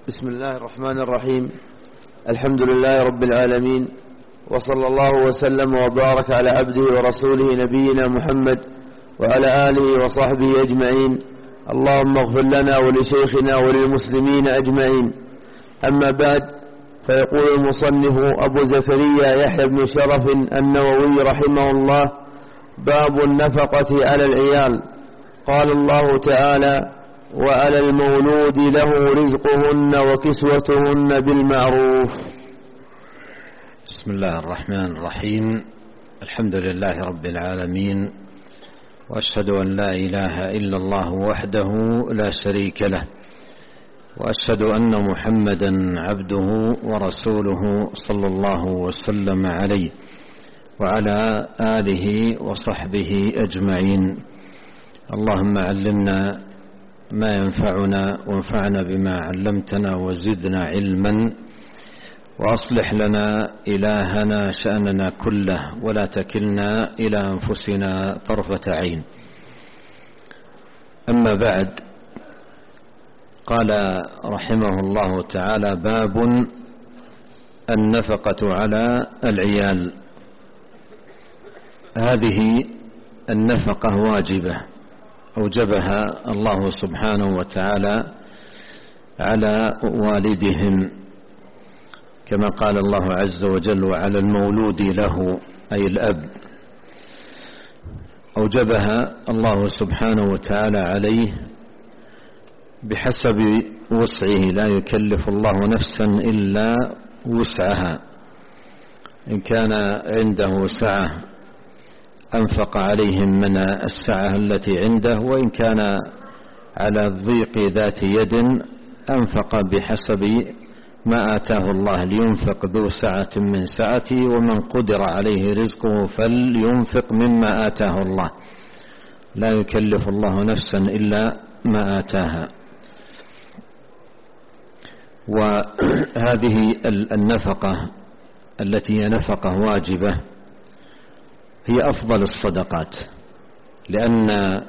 بسم الله الرحمن الرحيم. الحمد لله رب العالمين، وصلى الله وسلم وبارك على عبده ورسوله نبينا محمد وعلى آله وصحبه أجمعين. اللهم اغفر لنا ولشيخنا وللمسلمين أجمعين. أما بعد، فيقول المصنف أبو زكريا يحيى بن شرف النووي رحمه الله: باب النفقة على العيال. قال الله تعالى: وعلى المولود له رزقهن وكسوتهن بالمعروف. بسم الله الرحمن الرحيم. الحمد لله رب العالمين، وأشهد أن لا إله إلا الله وحده لا شريك له، وأشهد أن محمدا عبده ورسوله صلى الله وسلم عليه وعلى آله وصحبه أجمعين. اللهم علمنا ما ينفعنا وانفعنا بما علمتنا وزدنا علما، وأصلح لنا إلهنا شأننا كله، ولا تكلنا إلى أنفسنا طرفة عين. أما بعد، قال رحمه الله تعالى: باب النفقة على العيال. هذه النفقة واجبة أوجبها الله سبحانه وتعالى على والدهم، كما قال الله عز وجل: وعلى المولود له، أي الأب، أوجبها الله سبحانه وتعالى عليه بحسب وسعه، لا يكلف الله نفسا إلا وسعها. إن كان عنده سعة أنفق عليهم من السعة التي عنده، وإن كان على الضيق ذات يد أنفق بحسب ما آتاه الله، لينفق ذو سعة من سعته، ومن قدر عليه رزقه فلينفق مما آتاه الله، لا يكلف الله نفسا إلا ما آتاها. وهذه النفقة التي هي نفقة واجبة هي أفضل الصدقات، لأن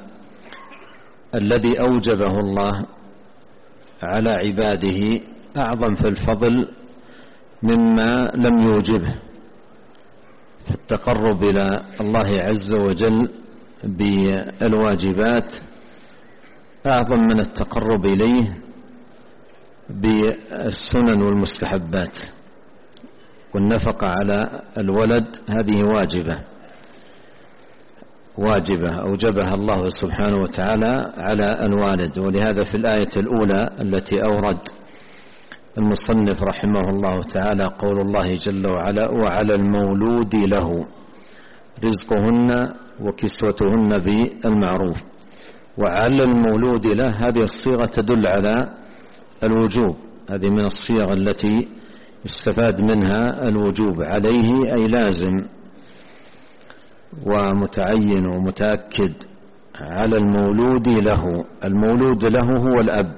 الذي أوجبه الله على عباده أعظم في الفضل مما لم يوجبه، فالتقرب إلى الله عز وجل بالواجبات أعظم من التقرب إليه بالسنن والمستحبات. والنفقة على الولد هذه واجبة أوجبها الله سبحانه وتعالى على الوالد. ولهذا في الآية الأولى التي أورد المصنف رحمه الله تعالى قول الله جل وعلا: وعلى المولود له رزقهن وكسوتهن بالمعروف. وعلى المولود له، هذه الصيغة تدل على الوجوب، هذه من الصيغ التي يستفاد منها الوجوب. عليه أي لازم ومتعين ومتأكد. على المولود له، المولود له هو الأب.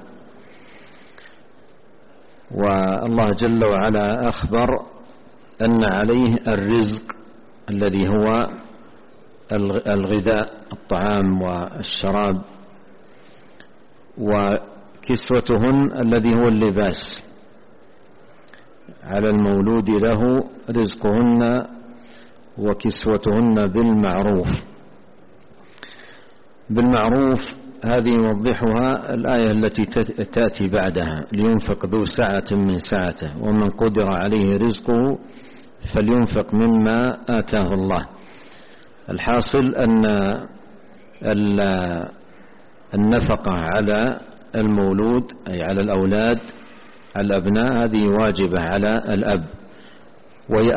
والله جل وعلا أخبر أن عليه الرزق الذي هو الغذاء، الطعام والشراب، وكسوتهن الذي هو اللباس. على المولود له رزقهن وكسوتهن بالمعروف. بالمعروف هذه يوضحها الآية التي تأتي بعدها: لينفق ذو سعة من سعته، ومن قدر عليه رزقه فلينفق مما آتاه الله. الحاصل أن النفقة على المولود أي على الأولاد، على الأبناء، هذه واجبة على الأب، وهي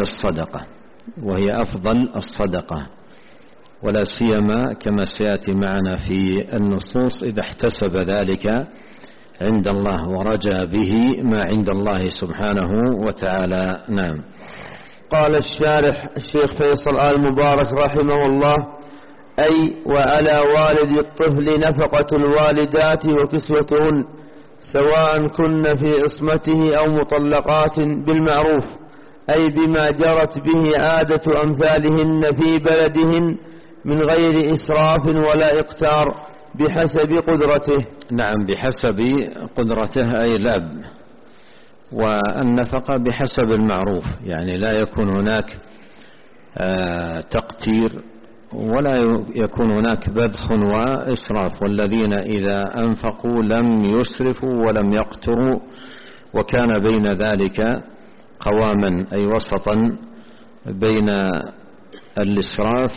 أفضل الصدقة، ولا سيما كما سيأتي معنا في النصوص إذا احتسب ذلك عند الله ورجى به ما عند الله سبحانه وتعالى. نعم. قال الشارح الشيخ فيصل آل مبارك رحمه الله: أي وعلى والد الطفل نفقة الوالدات وكسوتهن، سواء كن في عصمته أو مطلقات، بالمعروف، أي بما جرت به عادة أمثالهن في بلدهن من غير إسراف ولا إقتار، بحسب قدرته. نعم، بحسب قدرته أي الأب. والنفقة بحسب المعروف، يعني لا يكون هناك تقتير ولا يكون هناك بذخ وإسراف، والذين إذا أنفقوا لم يسرفوا ولم يقتروا وكان بين ذلك قواما، أي وسطا بين الإسراف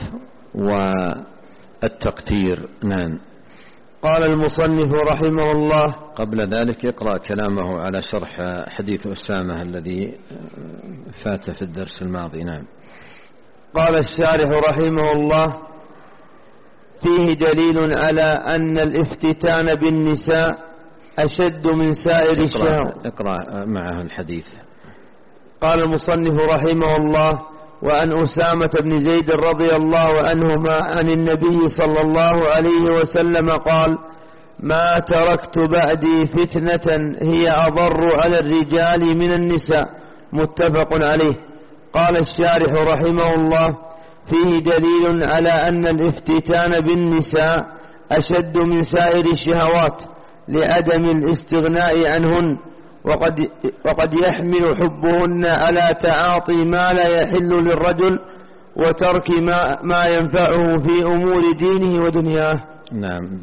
والتقتير. نعم. قال المصنف رحمه الله. قبل ذلك اقرأ كلامه على شرح حديث أسامة الذي فات في الدرس الماضي. نعم. قال الشارح رحمه الله: فيه دليل على أن الافتتان بالنساء أشد من سائر الشهوات. اقرأ معه الحديث. قال المصنف رحمه الله: وعن أسامة بن زيد رضي الله عنهما عن النبي صلى الله عليه وسلم قال: ما تركت بعدي فتنة هي أضر على الرجال من النساء. متفق عليه. قال الشارح رحمه الله: فيه دليل على أن الافتتان بالنساء أشد من سائر الشهوات لعدم الاستغناء عنهن، وقد يحمل حبهن على تعاطي ما لا يحل للرجل وترك ما ينفعه في أمور دينه ودنياه. نعم.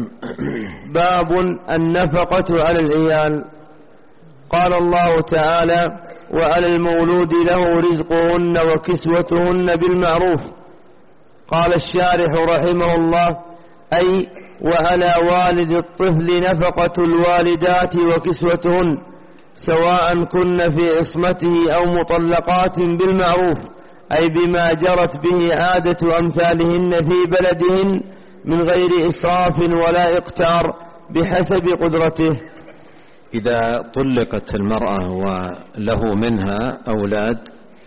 باب النفقة على العيال. قال الله تعالى: وعلى المولود له رزقهن وكسوتهن بالمعروف. قال الشارح رحمه الله: أي وعلى والد الطفل نفقة الوالدات وكسوتهن سواء كن في عصمته أو مطلقات بالمعروف، أي بما جرت به عادة أمثالهن في بلدهن من غير إسراف ولا إقتار بحسب قدرته. إذا طلقت المرأة وله منها أولاد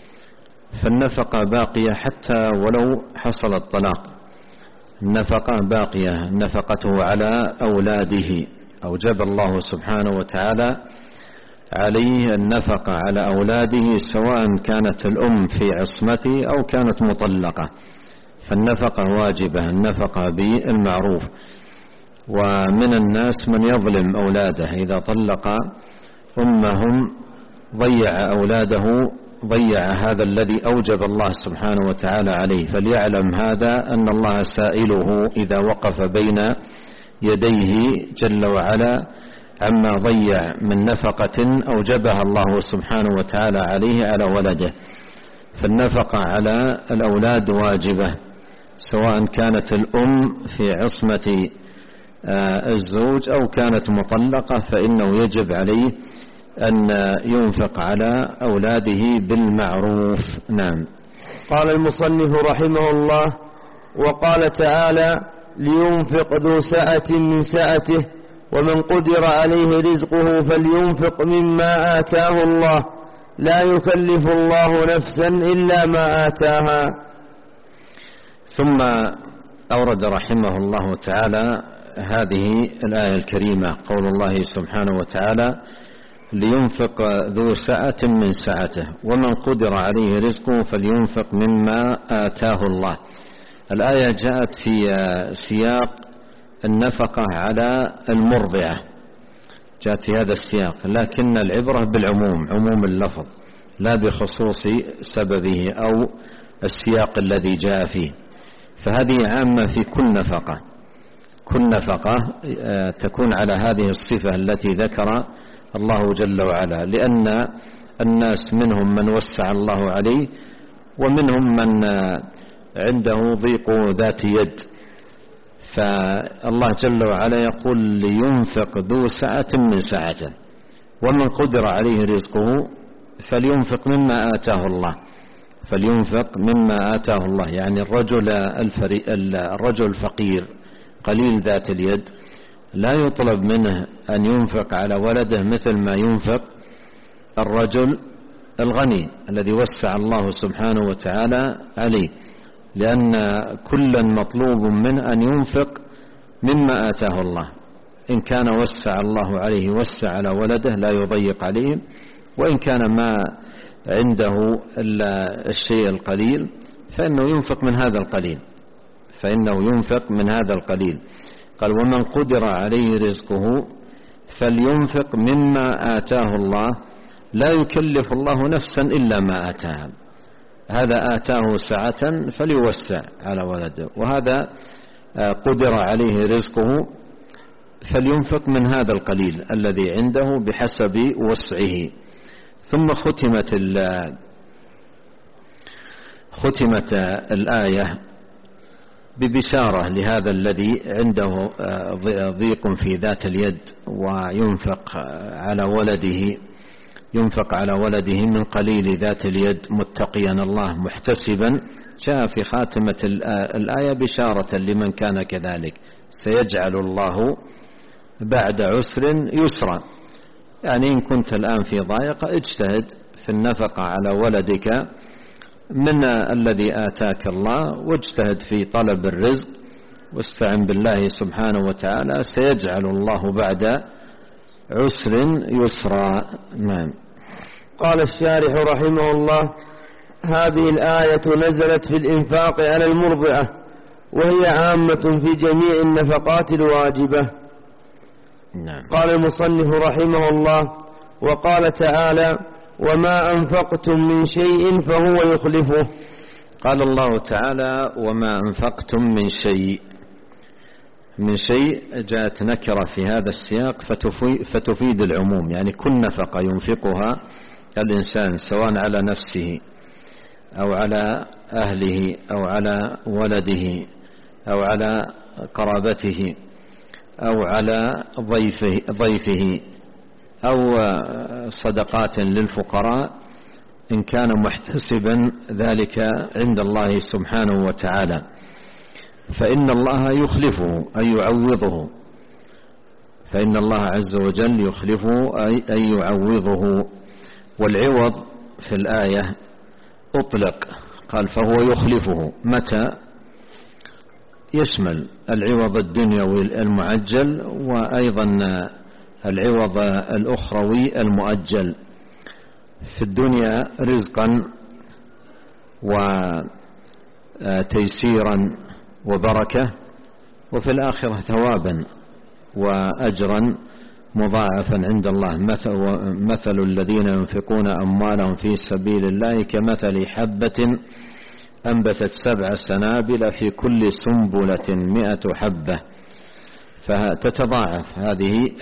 فالنفقة باقية حتى ولو حصل الطلاق، النفقة باقية، نفقته على أولاده. أوجب الله سبحانه وتعالى عليه النفقة على أولاده سواء كانت الأم في عصمته أو كانت مطلقة، فالنفقة واجبة، النفقة بالمعروف. ومن الناس من يظلم أولاده، إذا طلق أمهم ضيع أولاده، ضيع هذا الذي أوجب الله سبحانه وتعالى عليه. فليعلم هذا أن الله سائله إذا وقف بين يديه جل وعلا عما ضيع من نفقة أوجبها الله سبحانه وتعالى عليه على ولده. فالنفقة على الأولاد واجبة سواء كانت الأم في عصمة الزوج أو كانت مطلقة، فإنه يجب عليه أن ينفق على أولاده بالمعروف. نعم. قال المصنف رحمه الله: وقال تعالى: لينفق ذو سعة من سعته ومن قدر عليه رزقه فلينفق مما آتاه الله لا يكلف الله نفسا إلا ما آتاها. ثم أورد رحمه الله تعالى هذه الآية الكريمة، قول الله سبحانه وتعالى: لينفق ذو سعة من سعته ومن قدر عليه رزقه فلينفق مما آتاه الله. الآية جاءت في سياق النفقة على المرضعة، جاءت في هذا السياق، لكن العبرة بالعموم، عموم اللفظ لا بخصوص سببه أو السياق الذي جاء فيه. فهذه عامة في كل نفقة، كل نفقة تكون على هذه الصفة التي ذكر الله جل وعلا، لأن الناس منهم من وسع الله عليه ومنهم من عنده ضيق ذات يد. فالله جل وعلا يقول: لينفق ذو سعة من سعته ومن قدر عليه رزقه فلينفق مما آتاه الله، فلينفق مما آتاه الله، يعني الرجل الفقير قليل ذات اليد لا يطلب منه أن ينفق على ولده مثل ما ينفق الرجل الغني الذي وسع الله سبحانه وتعالى عليه، لأن كلا مطلوب منه أن ينفق مما آتاه الله. إن كان وسع الله عليه وسع على ولده لا يضيق عليه، وإن كان ما عنده إلا الشيء القليل فإنه ينفق من هذا القليل، فإنه ينفق من هذا القليل. قال: ومن قدر عليه رزقه فلينفق مما آتاه الله لا يكلف الله نفسا إلا ما آتاها. هذا آتاه سعة فليوسع على ولده، وهذا قدر عليه رزقه فلينفق من هذا القليل الذي عنده بحسب وسعه. ثم ختمت الآية ببشارة لهذا الذي عنده ضيق في ذات اليد وينفق على ولده من قليل ذات اليد متقيا الله محتسبا. جاء في خاتمة الآية بشارة لمن كان كذلك: سيجعل الله بعد عسر يسرا. يعني إن كنت الآن في ضائقة اجتهد في النفقة على ولدك من الذي آتاك الله، واجتهد في طلب الرزق، واستعن بالله سبحانه وتعالى، سيجعل الله بعد عسر يسرا. نعم. قال الشارح رحمه الله: هذه الآية نزلت في الإنفاق على المرضعة، وهي عامة في جميع النفقات الواجبة. نعم. قال المصنف رحمه الله: وقال تعالى: وما أنفقتم من شيء فهو يخلفه. قال الله تعالى: وما أنفقتم من شيء جاءت نكرة في هذا السياق فتفيد العموم، يعني كل نفقة ينفقها الإنسان سواء على نفسه أو على أهله أو على ولده أو على قرابته أو على ضيفه أو صدقات للفقراء، إن كان محتسبا ذلك عند الله سبحانه وتعالى فإن الله يخلفه أي يعوضه، فإن الله عز وجل يخلفه أي يعوضه. والعوض في الآية أطلق، قال فهو يخلفه. متى؟ يشمل العوض الدنيوي المعجل وأيضا العوض الأخروي المؤجل. في الدنيا رزقا وتيسيرا وبركة، وفي الآخرة ثوابا وأجرا مضاعفا عند الله. مثل الذين ينفقون أموالهم في سبيل الله كمثل حبة أنبتت 7 سنابل في كل سنبلة 100 حبة، فتتضاعف هذه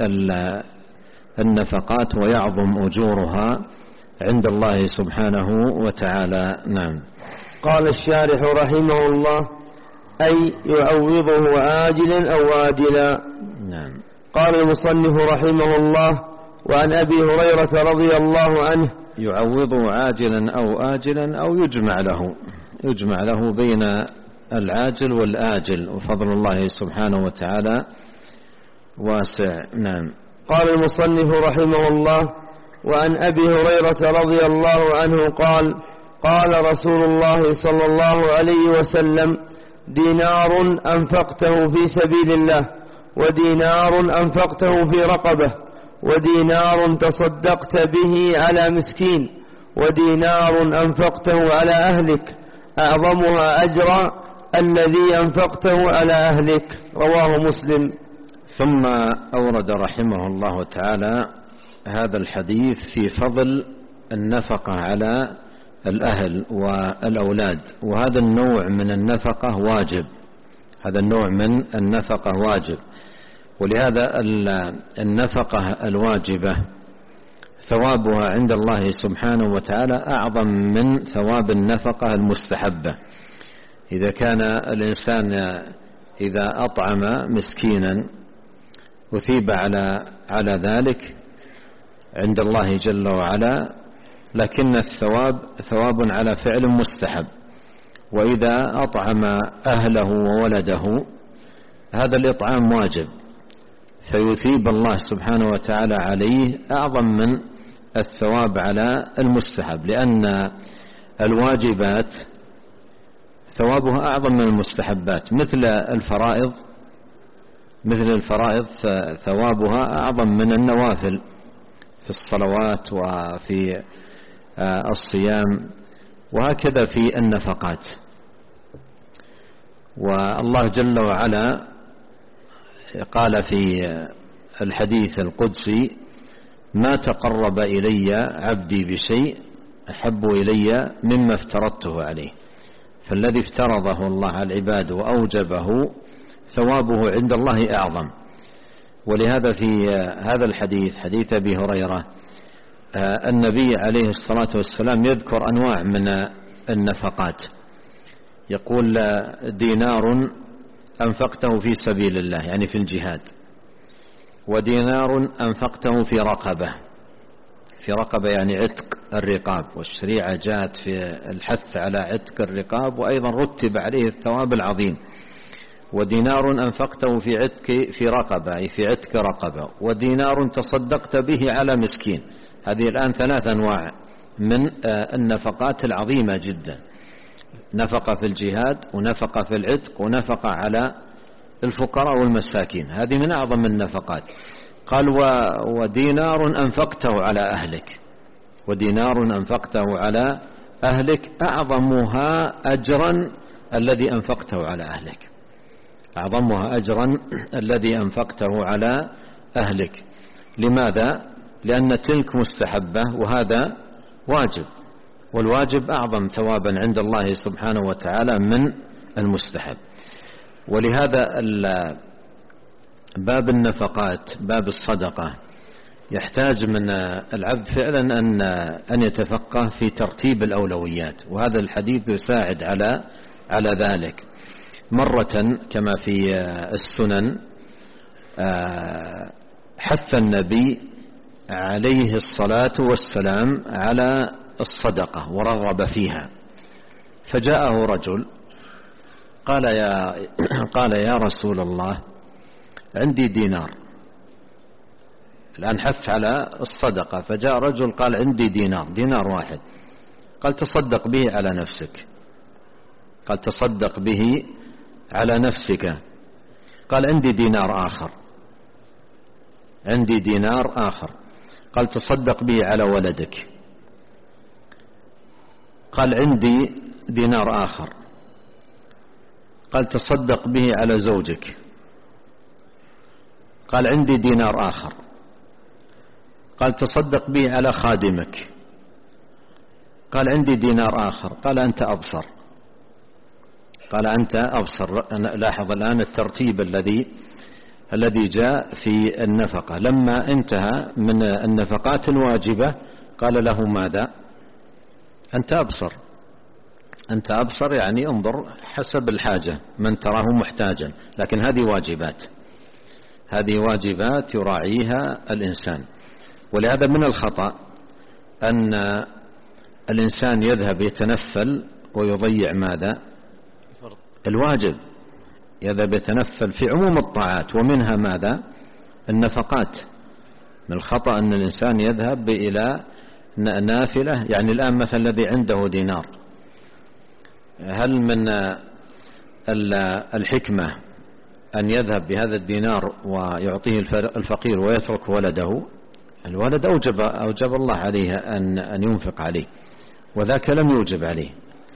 النفقات ويعظم أجورها عند الله سبحانه وتعالى. نعم. قال الشارح رحمه الله: أي يعوضه آجلا أو آجلا. نعم. قال المصنف رحمه الله: وعن أبي هريرة رضي الله عنه: يعوضه عاجلا أو آجلا أو يجمع له بين العاجل والآجل، وفضل الله سبحانه وتعالى واسع. نعم. قال المصنف رحمه الله: وعن أبي هريرة رضي الله عنه قال: قال رسول الله صلى الله عليه وسلم: دينار أنفقته في سبيل الله، ودينار أنفقته في رقبة، ودينار تصدقت به على مسكين، ودينار أنفقته على أهلك، أعظمها أجرا الذي أنفقته على أهلك. رواه مسلم. ثم أورد رحمه الله تعالى هذا الحديث في فضل النفقة على الأهل والأولاد، وهذا النوع من النفقة واجب، هذا النوع من النفقة واجب. ولهذا النفقة الواجبة ثوابها عند الله سبحانه وتعالى أعظم من ثواب النفقة المستحبة. إذا كان الإنسان إذا أطعم مسكينا أثيب على ذلك عند الله جل وعلا، لكن الثواب ثواب على فعل مستحب. وإذا أطعم أهله وولده هذا الإطعام واجب، فيثيب الله سبحانه وتعالى عليه أعظم من الثواب على المستحب، لأن الواجبات ثوابها أعظم من المستحبات. مثل الفرائض ثوابها أعظم من النوافل في الصلوات وفي الصيام، وهكذا في النفقات. والله جل وعلا قال في الحديث القدسي: ما تقرب إلي عبدي بشيء أحب إلي مما افترضته عليه. فالذي افترضه الله على العباد وأوجبه ثوابه عند الله أعظم. ولهذا في هذا الحديث، حديث أبي هريرة، النبي عليه الصلاة والسلام يذكر أنواع من النفقات. يقول: دينار أنفقته في سبيل الله، يعني في الجهاد، ودينار أنفقته في رقبة. في رقبة يعني عتق الرقاب، والشريعة جاءت في الحث على عتق الرقاب، وأيضا رتب عليه الثواب العظيم. ودينار أنفقته في رقبة، أي في عتق رقبة. ودينار تصدقت به على مسكين. هذه الآن 3 أنواع من النفقات العظيمة جدا: نفقة في الجهاد، ونفقة في العتق، ونفقة على الفقراء والمساكين. هذه من أعظم النفقات. قال: ودينار أنفقته على أهلك. ودينار أنفقته على أهلك أعظمها أجرا الذي أنفقته على أهلك. أعظمها أجرا الذي أنفقته على أهلك. لماذا؟ لأن تلك مستحبة وهذا واجب، والواجب أعظم ثوابا عند الله سبحانه وتعالى من المستحب. ولهذا باب النفقات، باب الصدقة، يحتاج من العبد فعلا أن يتفقه في ترتيب الأولويات، وهذا الحديث يساعد على ذلك. مرة كما في السنن حث النبي عليه الصلاة والسلام على الصدقة ورغب فيها. فجاءه رجل قال: يا رسول الله، عندي دينار. الآن حث على الصدقة، فجاء رجل قال: عندي دينار واحد. قال: تصدق به على نفسك. قال: تصدق به على نفسك. قال: عندي دينار آخر. قال: تصدق به على ولدك. قال: عندي دينار آخر. قال: تصدق به على زوجك. قال: عندي دينار آخر. قال: تصدق به على خادمك. قال: عندي دينار آخر. قال: أنت أبصر. لاحظ الآن الترتيب الذي جاء في النفقة. لما انتهى من النفقات الواجبة قال له: ماذا؟ أنت أبصر، يعني انظر حسب الحاجة من تراه محتاجا، لكن هذه واجبات يراعيها الإنسان. ولهذا من الخطأ أن الإنسان يذهب يتنفل ويضيع ماذا؟ الواجب. يذهب يتنفل في عموم الطاعات، ومنها ماذا؟ النفقات. من الخطأ أن الإنسان يذهب إلى نافلة. يعني الآن مثلا الذي عنده دينار، هل من الحكمة أن يذهب بهذا الدينار ويعطيه الفقير ويترك ولده؟ الولد أوجب الله عليه أن ينفق عليه، وذاك لم يوجب عليه.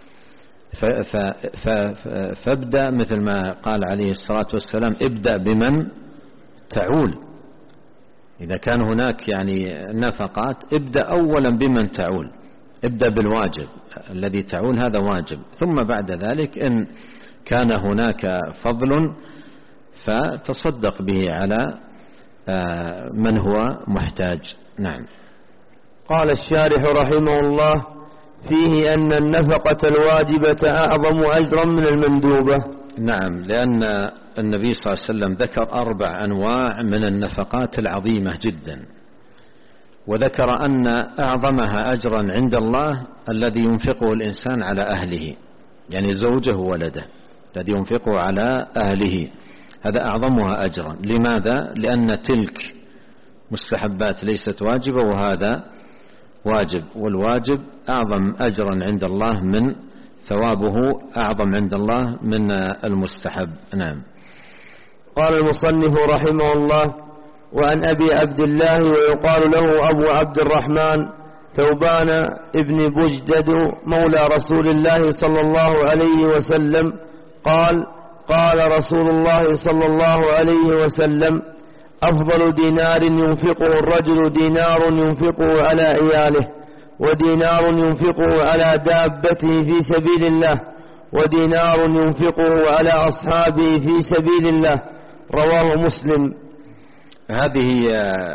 فابدأ مثل ما قال عليه الصلاة والسلام: ابدأ بمن تعول. إذا كان هناك يعني نفقات، ابدأ أولا بمن تعول. ابدأ بالواجب الذي تعول، هذا واجب. ثم بعد ذلك إن كان هناك فضل فتصدق به على من هو محتاج. نعم. قال الشارح رحمه الله: فيه أن النفقة الواجبة أعظم أجرا من المندوبة. نعم، لأن النبي صلى الله عليه وسلم ذكر 4 أنواع من النفقات العظيمة جدا، وذكر أن أعظمها أجرا عند الله الذي ينفقه الإنسان على أهله، يعني زوجه وولده، الذي ينفقه على أهله، هذا أعظمها أجرا. لماذا؟ لأن تلك مستحبات ليست واجبة، وهذا واجب، والواجب أعظم أجرا عند الله، من ثوابه أعظم عند الله من المستحب. نعم. قال المصنف رحمه الله: وعن أبي عبد الله ويقال له أبو عبد الرحمن ثوبان ابن بجدد مولى رسول الله صلى الله عليه وسلم قال: قال رسول الله صلى الله عليه وسلم: أفضل دينار ينفقه الرجل دينار ينفقه على عياله، ودينار ينفقه على دابته في سبيل الله، ودينار ينفقه على أصحابه في سبيل الله. رواه مسلم. هذه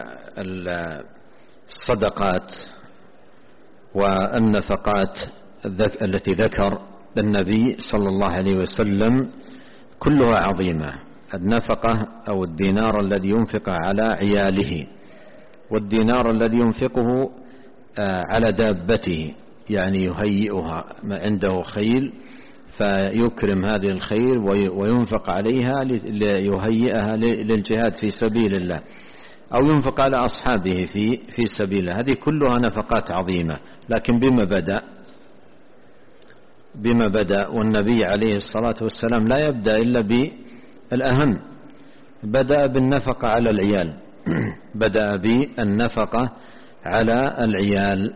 الصدقات والنفقات التي ذكر النبي صلى الله عليه وسلم كلها عظيمة. النفقة أو الدينار الذي ينفق على عياله، والدينار الذي ينفقه على دابته، يعني يهيئها، ما عنده خيل فيكرم هذه الخيل وينفق عليها ليهيئها للجهاد في سبيل الله، أو ينفق على أصحابه في سبيل الله. هذه كلها نفقات عظيمة. لكن بما بدأ والنبي عليه الصلاة والسلام لا يبدأ إلا بالأهم. بدأ بالنفقة على العيال بدأ بالنفقة على العيال،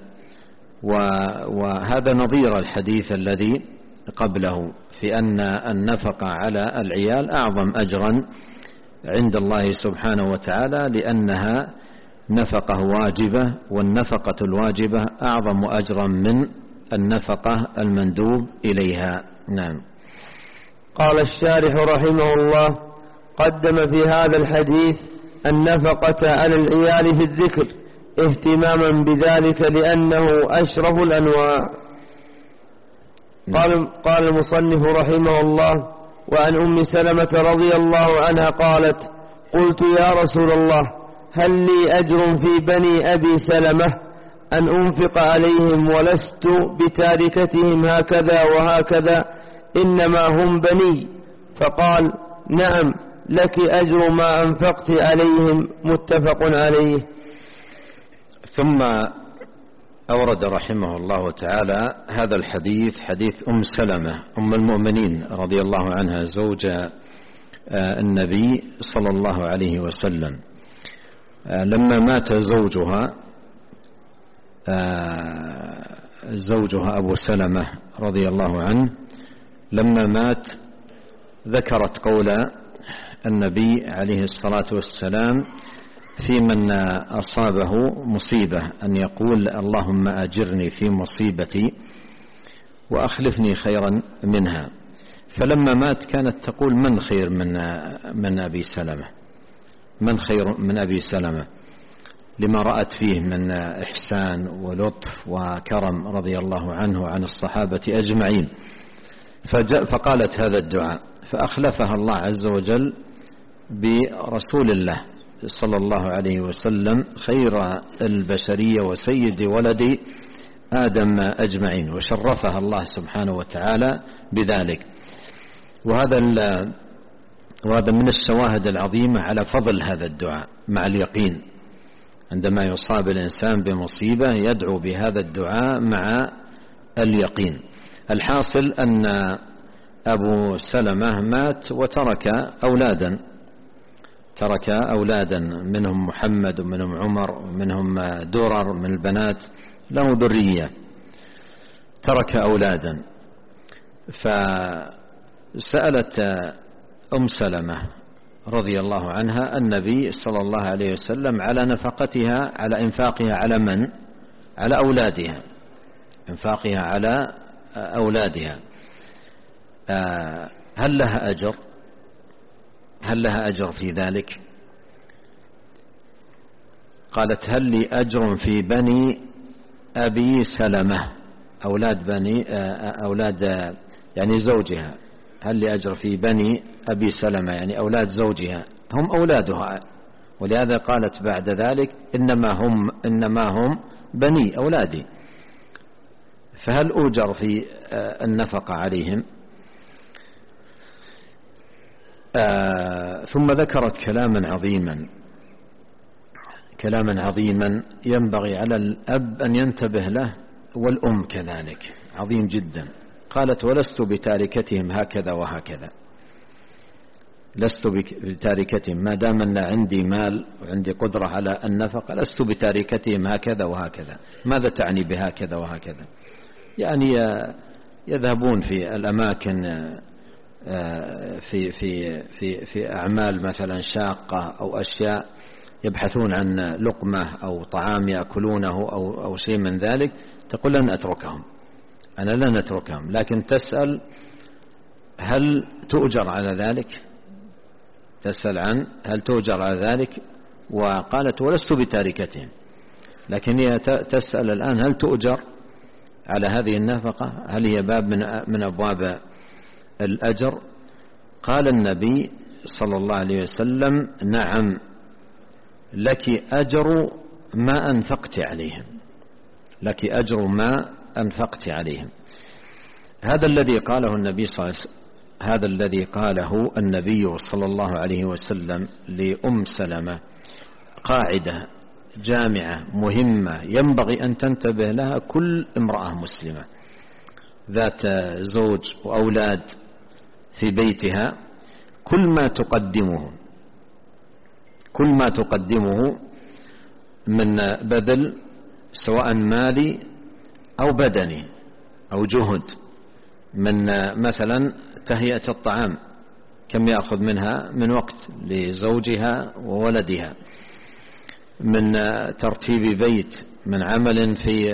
وهذا نظير الحديث الذي قبله في أن النفقة على العيال أعظم أجرا عند الله سبحانه وتعالى، لأنها نفقة واجبة، والنفقة الواجبة أعظم أجرا من النفقة المندوب إليها. نعم. قال الشارح رحمه الله: قدم في هذا الحديث النفقة على العيال في الذكر اهتماما بذلك لأنه أشرف الأنواع. قال المصنف رحمه الله: وعن أم سلمة رضي الله عنها قالت: قلت يا رسول الله هل لي أجر في بني أبي سلمة أن أنفق عليهم ولست بتاركتهم هكذا وهكذا، إنما هم بني؟ فقال: نعم، لك أجر ما أنفقت عليهم. متفق عليه. ثم أورد رحمه الله تعالى هذا الحديث، حديث أم سلمة أم المؤمنين رضي الله عنها، زوج النبي صلى الله عليه وسلم. لما مات زوجها أبو سلمة رضي الله عنه، لما مات ذكرت قول النبي عليه الصلاة والسلام في من أصابه مصيبة أن يقول: اللهم أجرني في مصيبتي وأخلفني خيرا منها. فلما مات كانت تقول: من خير من أبي سلمة؟ من خير من أبي سلمة؟ لما رأت فيه من إحسان ولطف وكرم رضي الله عنه وعن الصحابة أجمعين. فقالت هذا الدعاء، فأخلفها الله عز وجل برسول الله صلى الله عليه وسلم خير البشرية وسيد ولد آدم أجمعين، وشرفها الله سبحانه وتعالى بذلك. وهذا من الشواهد العظيمة على فضل هذا الدعاء مع اليقين. عندما يصاب الإنسان بمصيبة يدعو بهذا الدعاء مع اليقين. الحاصل أن أبو سلمة مات وترك أولادا منهم محمد ومنهم عمر ومنهم درر من البنات، له ذرية، ترك أولادا. فسألت أم سلمة رضي الله عنها النبي صلى الله عليه وسلم على نفقتها، على إنفاقها على من؟ على أولادها، إنفاقها على أولادها. هل لها أجر في ذلك؟ قالت: هل لي أجر في بني أبي سلمة، أولاد يعني زوجها، هل لي أجر في بني أبي سلمة يعني أولاد زوجها، هم أولادها، ولهذا قالت بعد ذلك: إنما هم بني أولادي، فهل أوجر في النفقة عليهم؟ ثم ذكرت كلاما عظيما ينبغي على الأب أن ينتبه له، والأم كذلك، عظيم جدا. قالت: ولست بتاركتهم هكذا وهكذا، لست بتاركتهم، ما دام أن عندي مال وعندي قدرة على النفقة لست بتاركتهم هكذا وهكذا. ماذا تعني بهكذا وهكذا؟ يعني يذهبون في الأماكن في أعمال مثلا شاقة أو أشياء يبحثون عن لقمة أو طعام يأكلونه أو شيء من ذلك، تقول لن أتركهم، أنا لن أتركهم، لكن تسأل هل تؤجر على ذلك؟ تسأل عن هل تؤجر على ذلك؟ وقالت ولست بتاركتهم، لكن هي تسأل الآن هل تؤجر على هذه النفقة؟ هل هي باب من أبواب الأجر؟ قال النبي صلى الله عليه وسلم نعم، لك أجر ما أنفقت عليهم، لك أجر ما أنفقت عليهم. هذا الذي قاله النبي صلى الله عليه وسلم لأم سلمة قاعدة جامعة مهمة ينبغي أن تنتبه لها كل امرأة مسلمة ذات زوج وأولاد في بيتها. كل ما تقدمه من بذل سواء مالي أو بدني أو جهد، من مثلا تهيئة الطعام كم يأخذ منها من وقت لزوجها وولدها، من ترتيب بيت، من عمل في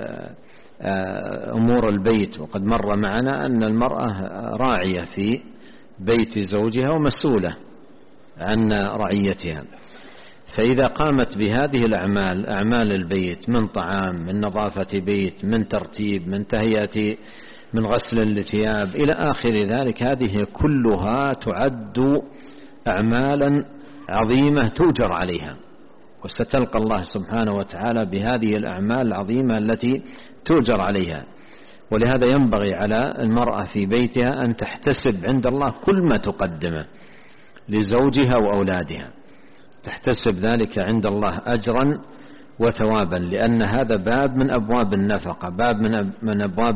أمور البيت. وقد مر معنا أن المرأة راعية في بيت زوجها ومسؤولة عن رعيتها، فإذا قامت بهذه الأعمال، أعمال البيت من طعام، من نظافة بيت، من ترتيب، من تهيئة، من غسل الثياب إلى آخر ذلك، هذه كلها تعد أعمالا عظيمة تؤجر عليها، وستلقى الله سبحانه وتعالى بهذه الأعمال العظيمة التي تؤجر عليها. ولهذا ينبغي على المرأة في بيتها أن تحتسب عند الله كل ما تقدمه لزوجها وأولادها، تحتسب ذلك عند الله أجرا وثوابا، لأن هذا باب من أبواب النفقة، باب من أبواب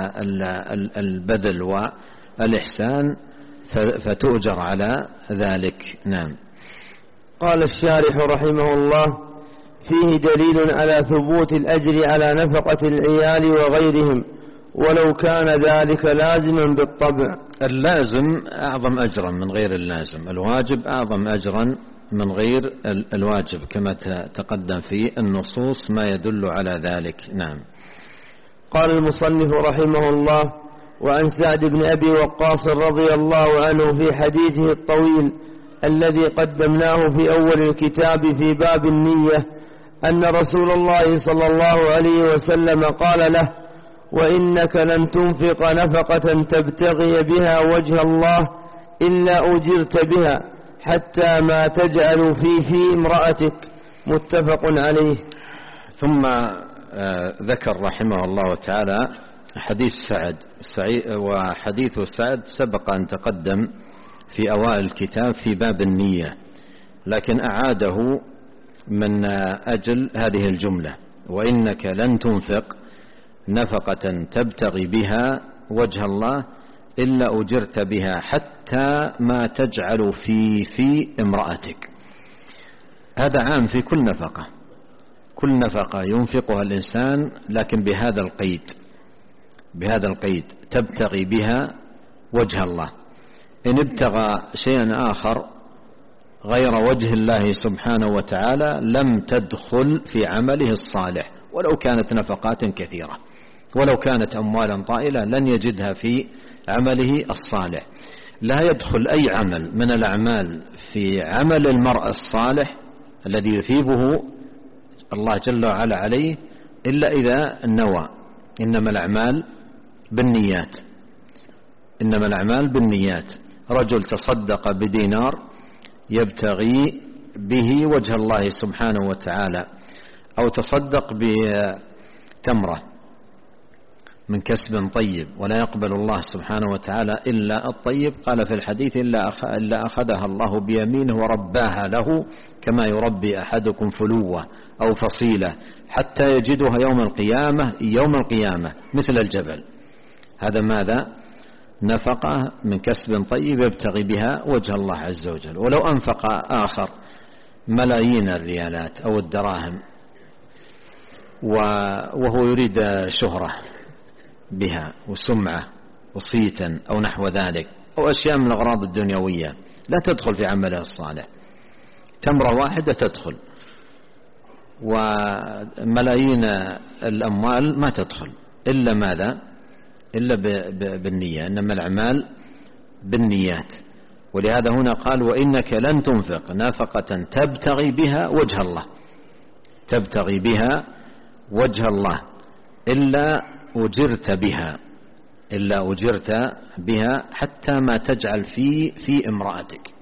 البذل والإحسان، فتؤجر على ذلك. نعم. قال الشارح رحمه الله: فيه دليل على ثبوت الأجر على نفقة العيال وغيرهم ولو كان ذلك لازما بالطبع. اللازم أعظم أجرا من غير اللازم، الواجب أعظم أجرا من غير الواجب، كما تقدم في النصوص ما يدل على ذلك. نعم. قال المصنف رحمه الله: وعن سعد بن أبي وقاص رضي الله عنه في حديثه الطويل الذي قدمناه في أول الكتاب في باب النية أن رسول الله صلى الله عليه وسلم قال له: وإنك لن تنفق نفقة تبتغي بها وجه الله إلا أجرت بها حتى ما تجعل في امرأتك. متفق عليه. ثم ذكر رحمه الله تعالى حديث سعد، وحديث سعد سبق أن تقدم في أوائل الكتاب في باب النية، لكن أعاده من أجل هذه الجملة: وإنك لن تنفق نفقة تبتغي بها وجه الله إلا أجرت بها حتى ما تجعل في امرأتك. هذا عام في كل نفقة، كل نفقة ينفقها الإنسان، لكن بهذا القيد تبتغي بها وجه الله. إن ابتغى شيئا آخر غير وجه الله سبحانه وتعالى لم تدخل في عمله الصالح، ولو كانت نفقات كثيرة، ولو كانت أموالا طائلة لن يجدها في عمله الصالح. لا يدخل أي عمل من الأعمال في عمل المرء الصالح الذي يثيبه الله جل وعلا عليه إلا إذا نوى. إنما الأعمال بالنيات. رجل تصدق بدينار يبتغي به وجه الله سبحانه وتعالى، أو تصدق بتمرة من كسب طيب ولا يقبل الله سبحانه وتعالى إلا الطيب، قال في الحديث: إلا أخذها الله بيمينه ورباها له كما يربي أحدكم فلوة أو فصيلة حتى يجدها يوم القيامة مثل الجبل. هذا ماذا؟ نفقة من كسب طيب يبتغي بها وجه الله عز وجل. ولو أنفق آخر ملايين الريالات أو الدراهم وهو يريد شهرة بها وسمعة وصيتا أو نحو ذلك، أو أشياء من الأغراض الدنيوية لا تدخل في عمله الصالح. تمرة واحدة تدخل، وملايين الأموال ما تدخل إلا ماذا؟ إلا بالنية، إنما الأعمال بالنيات. ولهذا هنا قال وإنك لن تنفق نفقة تبتغي بها وجه الله، تبتغي بها وجه الله إلا أجرت بها، إلا أجرت بها حتى ما تجعل في امرأتك.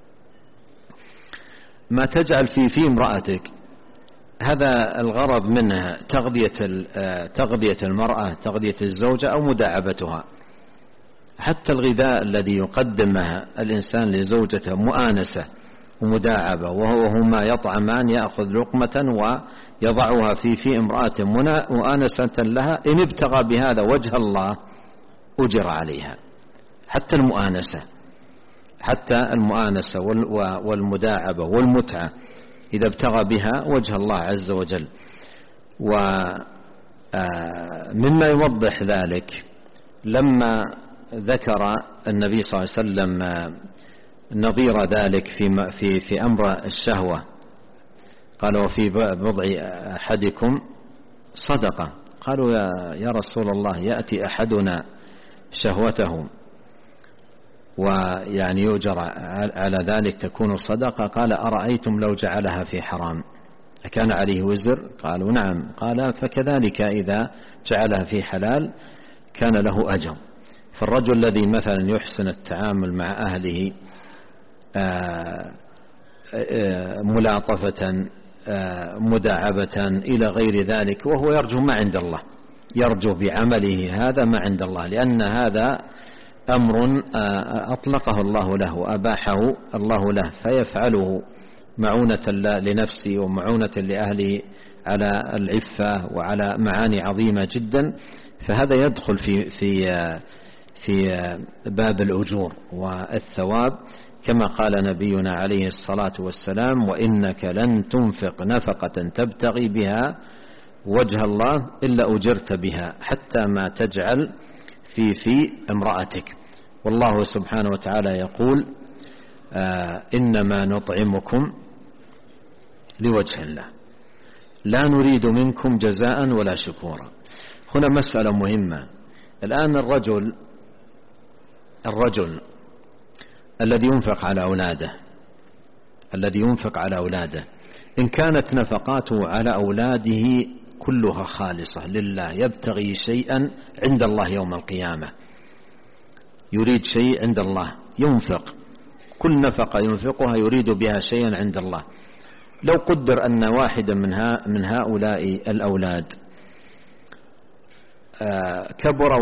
ما تجعل في امرأتك هذا الغرض منها تغذية المرأة، تغذية الزوجة أو مداعبتها. حتى الغذاء الذي يقدمه الإنسان لزوجته مؤانسة ومداعبة، وهما يطعمان، يأخذ لقمة ويضعها في امرأة مؤانسة لها، إن ابتغى بهذا وجه الله أجر عليها. حتى المؤانسة والمداعبة والمتعة إذا ابتغى بها وجه الله عز وجل. ومما يوضح ذلك لما ذكر النبي صلى الله عليه وسلم نظير ذلك في أمر الشهوة، قال وفي بضع أحدكم صدقة. قالوا يا رسول الله يأتي أحدنا شهوته ويعني يؤجر على ذلك تكون صدقة؟ قال أرأيتم لو جعلها في حرام أكان عليه وزر؟ قالوا نعم. قال فكذلك إذا جعلها في حلال كان له أجر. فالرجل الذي مثلا يحسن التعامل مع أهله ملاطفة مداعبة إلى غير ذلك، وهو يرجو ما عند الله، يرجو بعمله هذا ما عند الله، لأن هذا أمر أطلقه الله له وأباحه الله له، فيفعله معونة لنفسه ومعونة لأهله على العفة وعلى معاني عظيمة جدا. فهذا يدخل في باب الأجور والثواب، كما قال نبينا عليه الصلاة والسلام وإنك لن تنفق نفقة تبتغي بها وجه الله إلا أجرت بها حتى ما تجعل في امرأتك. والله سبحانه وتعالى يقول إنما نطعمكم لوجه الله لا نريد منكم جزاء ولا شكورا. هنا مسألة مهمة. الآن الرجل الذي ينفق على أولاده إن كانت نفقاته على أولاده كلها خالصة لله، يبتغي شيئا عند الله يوم القيامة، يريد شيء عند الله، ينفق كل نفقة ينفقها يريد بها شيئا عند الله. لو قدر أن واحدا من هؤلاء الأولاد كبر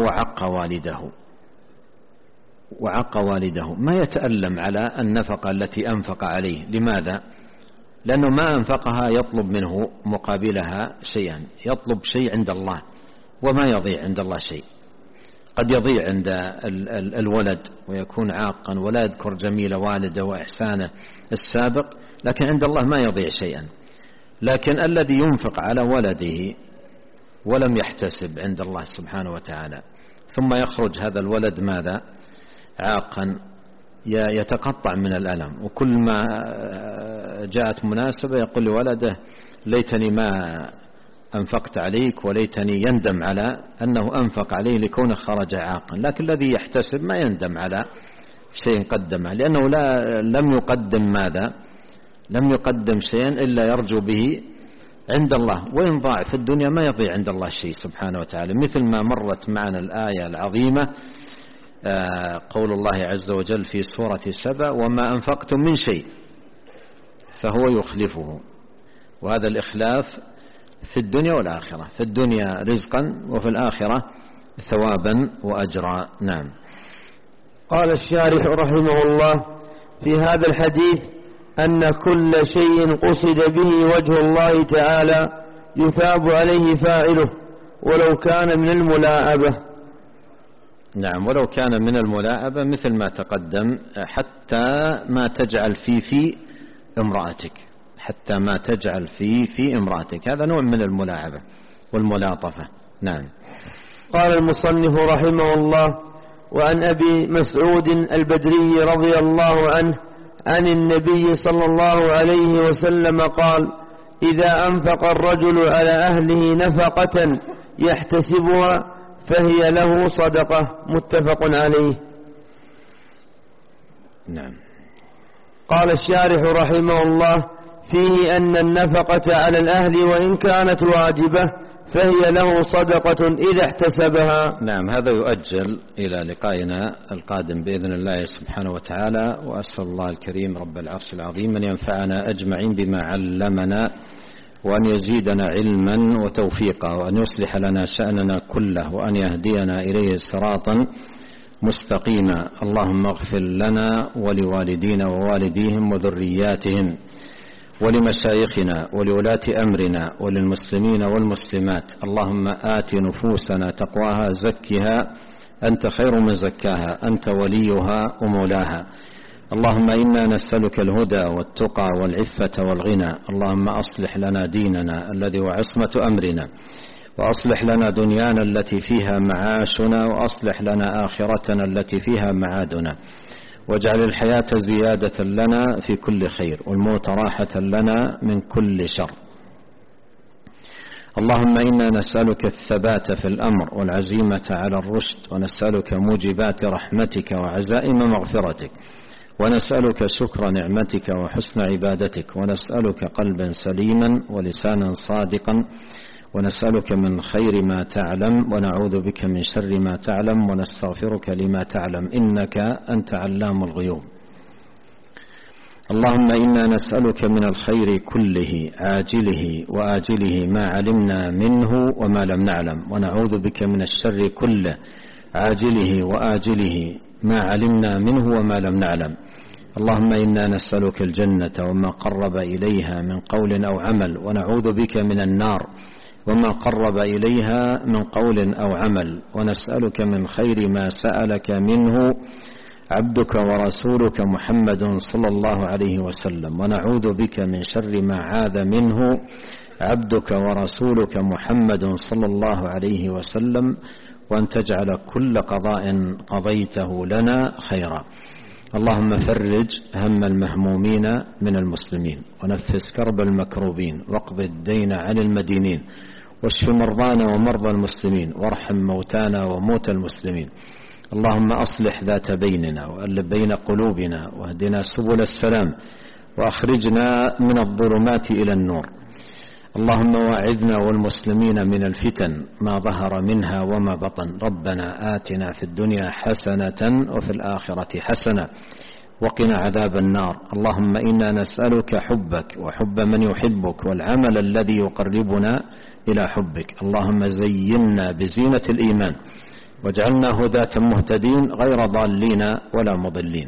وعق والده ما يتألم على النفقة التي أنفق عليه. لماذا؟ لأنه ما أنفقها يطلب منه مقابلها شيئا، يطلب شيء عند الله، وما يضيع عند الله شيء. قد يضيع عند الولد ويكون عاقا ولا يذكر جميل والده وإحسانه السابق، لكن عند الله ما يضيع شيئا. لكن الذي ينفق على ولده ولم يحتسب عند الله سبحانه وتعالى، ثم يخرج هذا الولد ماذا؟ عاقا، يتقطع من الألم، وكل ما جاءت مناسبة يقول لولده ليتني ما أنفقت عليك، وليتني يندم على أنه أنفق عليه لكونه خرج عاقا. لكن الذي يحتسب ما يندم على شيء قدمه، لأنه لم يقدم ماذا؟ لم يقدم شيئا إلا يرجو به عند الله. وإن ضاع في الدنيا ما يضيع عند الله شيء سبحانه وتعالى، مثل ما مرت معنا الآية العظيمة قول الله عز وجل في سورة سبأ وما أنفقتم من شيء فهو يخلفه. وهذا الإخلاف في الدنيا والآخرة، في الدنيا رزقا وفي الآخرة ثوابا وأجرا. نعم. قال الشارح رحمه الله في هذا الحديث أن كل شيء قصد به وجه الله تعالى يثاب عليه فاعله ولو كان من الملاعبة. نعم، ولو كان من الملاعبة مثل ما تقدم، حتى ما تجعل في امرأتك، حتى ما تجعل في امرأتك، هذا نوع من الملاعبة والملاطفة. نعم. قال المصنف رحمه الله وعن أبي مسعود البدري رضي الله عنه عن النبي صلى الله عليه وسلم قال: إذا أنفق الرجل على أهله نفقة يحتسبها فهي له صدقة. متفق عليه. نعم. قال الشارح رحمه الله: فيه أن النفقة على الأهل وإن كانت واجبة فهي له صدقة إذا احتسبها. نعم، هذا يؤجل إلى لقائنا القادم بإذن الله سبحانه وتعالى، وأسأل الله الكريم رب العرش العظيم أن ينفعنا أجمعين بما علمنا، وأن يزيدنا علما وتوفيقا، وأن يصلح لنا شأننا كله، وأن يهدينا إليه صراطا مستقيما. اللهم اغفر لنا ولوالدينا ووالديهم وذرياتهم ولمشايخنا ولولاة أمرنا وللمسلمين والمسلمات. اللهم آت نفوسنا تقواها زكها أنت خير من زكاها أنت وليها ومولاها. اللهم إنا نسألك الهدى والتقى والعفة والغنى. اللهم أصلح لنا ديننا الذي هو عصمة أمرنا، وأصلح لنا دنيانا التي فيها معاشنا، وأصلح لنا آخرتنا التي فيها معادنا، واجعل الحياة زيادة لنا في كل خير، والموت راحة لنا من كل شر. اللهم إنا نسألك الثبات في الأمر والعزيمة على الرشد، ونسألك موجبات رحمتك وعزائم مغفرتك، ونسألك شكر نعمتك وحسن عبادتك، ونسألك قلبا سليما ولسانا صادقا، ونسألك من خير ما تعلم، ونعوذ بك من شر ما تعلم، ونستغفرك لما تعلم، إنك أنت علام الغيوب. اللهم إنا نسألك من الخير كله عاجله وآجله ما علمنا منه وما لم نعلم، ونعوذ بك من الشر كله عاجله وآجله ما علمنا منه وما لم نعلم. اللهم إنا نسألك الجنة وما قرب إليها من قول أو عمل، ونعوذ بك من النار وما قرب إليها من قول أو عمل، ونسألك من خير ما سألك منه عبدك ورسولك محمد صلى الله عليه وسلم، ونعوذ بك من شر ما عاذ منه عبدك ورسولك محمد صلى الله عليه وسلم، وأن تجعل كل قضاء قضيته لنا خيرا. اللهم فرج هم المهمومين من المسلمين، ونفس كرب المكروبين، واقض الدين عن المدينين، واشف مرضانا ومرضى المسلمين، وارحم موتانا وموتى المسلمين. اللهم أصلح ذات بيننا، وألف بين قلوبنا، واهدنا سبل السلام، وأخرجنا من الظلمات إلى النور. اللهم واعذنا والمسلمين من الفتن ما ظهر منها وما بطن. ربنا آتنا في الدنيا حسنة وفي الآخرة حسنة وقنا عذاب النار. اللهم إنا نسألك حبك وحب من يحبك، والعمل الذي يقربنا إلى حبك. اللهم زينا بزينة الإيمان، واجعلنا هداة مهتدين غير ضالين ولا مضلين.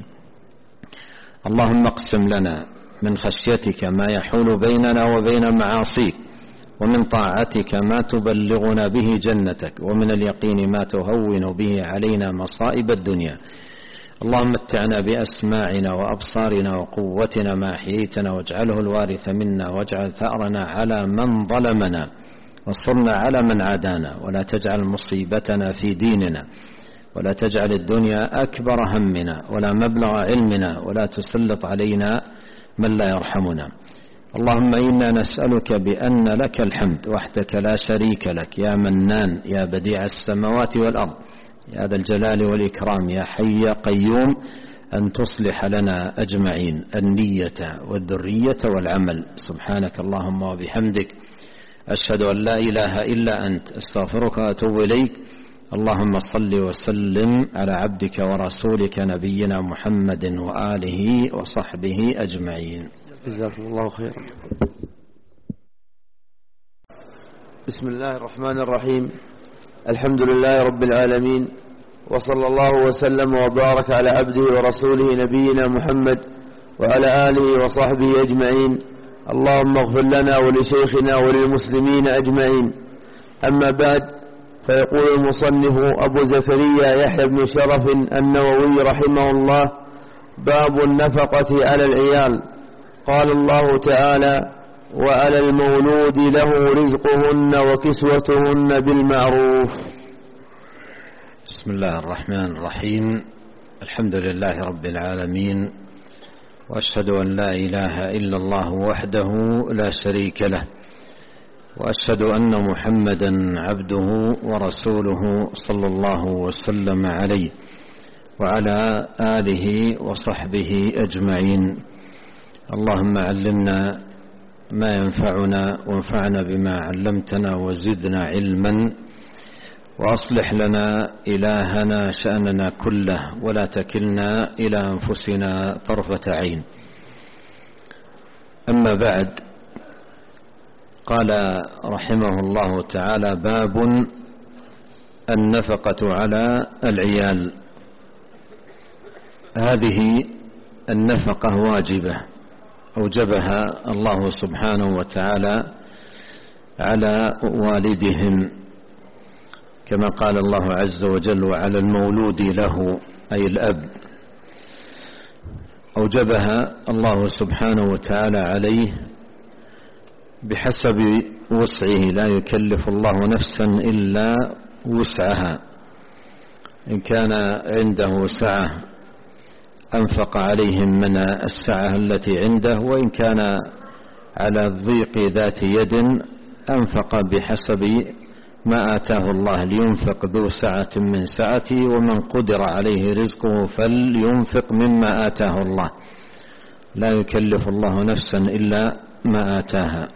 اللهم اقسم لنا من خشيتك ما يحول بيننا وبين معاصيك، ومن طاعتك ما تبلغنا به جنتك، ومن اليقين ما تهون به علينا مصائب الدنيا. اللهم متعنا بأسماعنا وأبصارنا وقوتنا ما أحييتنا، واجعله الوارث منا، واجعل ثأرنا على من ظلمنا، وانصرنا على من عادانا، ولا تجعل مصيبتنا في ديننا، ولا تجعل الدنيا أكبر همنا ولا مبلغ علمنا، ولا تسلط علينا من لا يرحمنا. اللهم إنا نسألك بأن لك الحمد وحدك لا شريك لك، يا منان يا بديع السماوات والأرض، يا ذا الجلال والإكرام، يا حي يا قيوم، أن تصلح لنا أجمعين النية والذرية والعمل. سبحانك اللهم وبحمدك، أشهد أن لا إله إلا أنت، أستغفرك وأتوب إليك. اللهم صل وسلم على عبدك ورسولك نبينا محمد وآله وصحبه أجمعين. جزاكم الله خيرا. بسم الله الرحمن الرحيم. الحمد لله رب العالمين، وصلى الله وسلم وبارك على عبده ورسوله نبينا محمد وعلى آله وصحبه أجمعين. اللهم اغفر لنا ولشيخنا وللمسلمين أجمعين. أما بعد، فيقول المصنف أبو زكريا يحيى بن شرف النووي رحمه الله: باب النفقة على العيال. قال الله تعالى: وعلى المولود له رزقهن وكسوتهن بالمعروف. بسم الله الرحمن الرحيم. الحمد لله رب العالمين، وأشهد أن لا إله إلا الله وحده لا شريك له، وأشهد أن محمدا عبده ورسوله صلى الله وسلم عليه وعلى آله وصحبه أجمعين. اللهم علمنا ما ينفعنا وانفعنا بما علمتنا وزدنا علما، وأصلح لنا إلهنا شأننا كله ولا تكلنا إلى أنفسنا طرفة عين. أما بعد، قال رحمه الله تعالى: باب النفقة على العيال. هذه النفقة واجبة أوجبها الله سبحانه وتعالى على والدهم، كما قال الله عز وجل: وعلى المولود له، أي الأب، أوجبها الله سبحانه وتعالى عليه بحسب وسعه، لا يكلف الله نفسا إلا وسعها. إن كان عنده سعة أنفق عليهم من السعة التي عنده، وإن كان على الضيق ذات يد أنفق بحسب ما آتاه الله، لينفق ذو سعة من سعته، ومن قدر عليه رزقه فلينفق مما آتاه الله، لا يكلف الله نفسا إلا ما آتاها.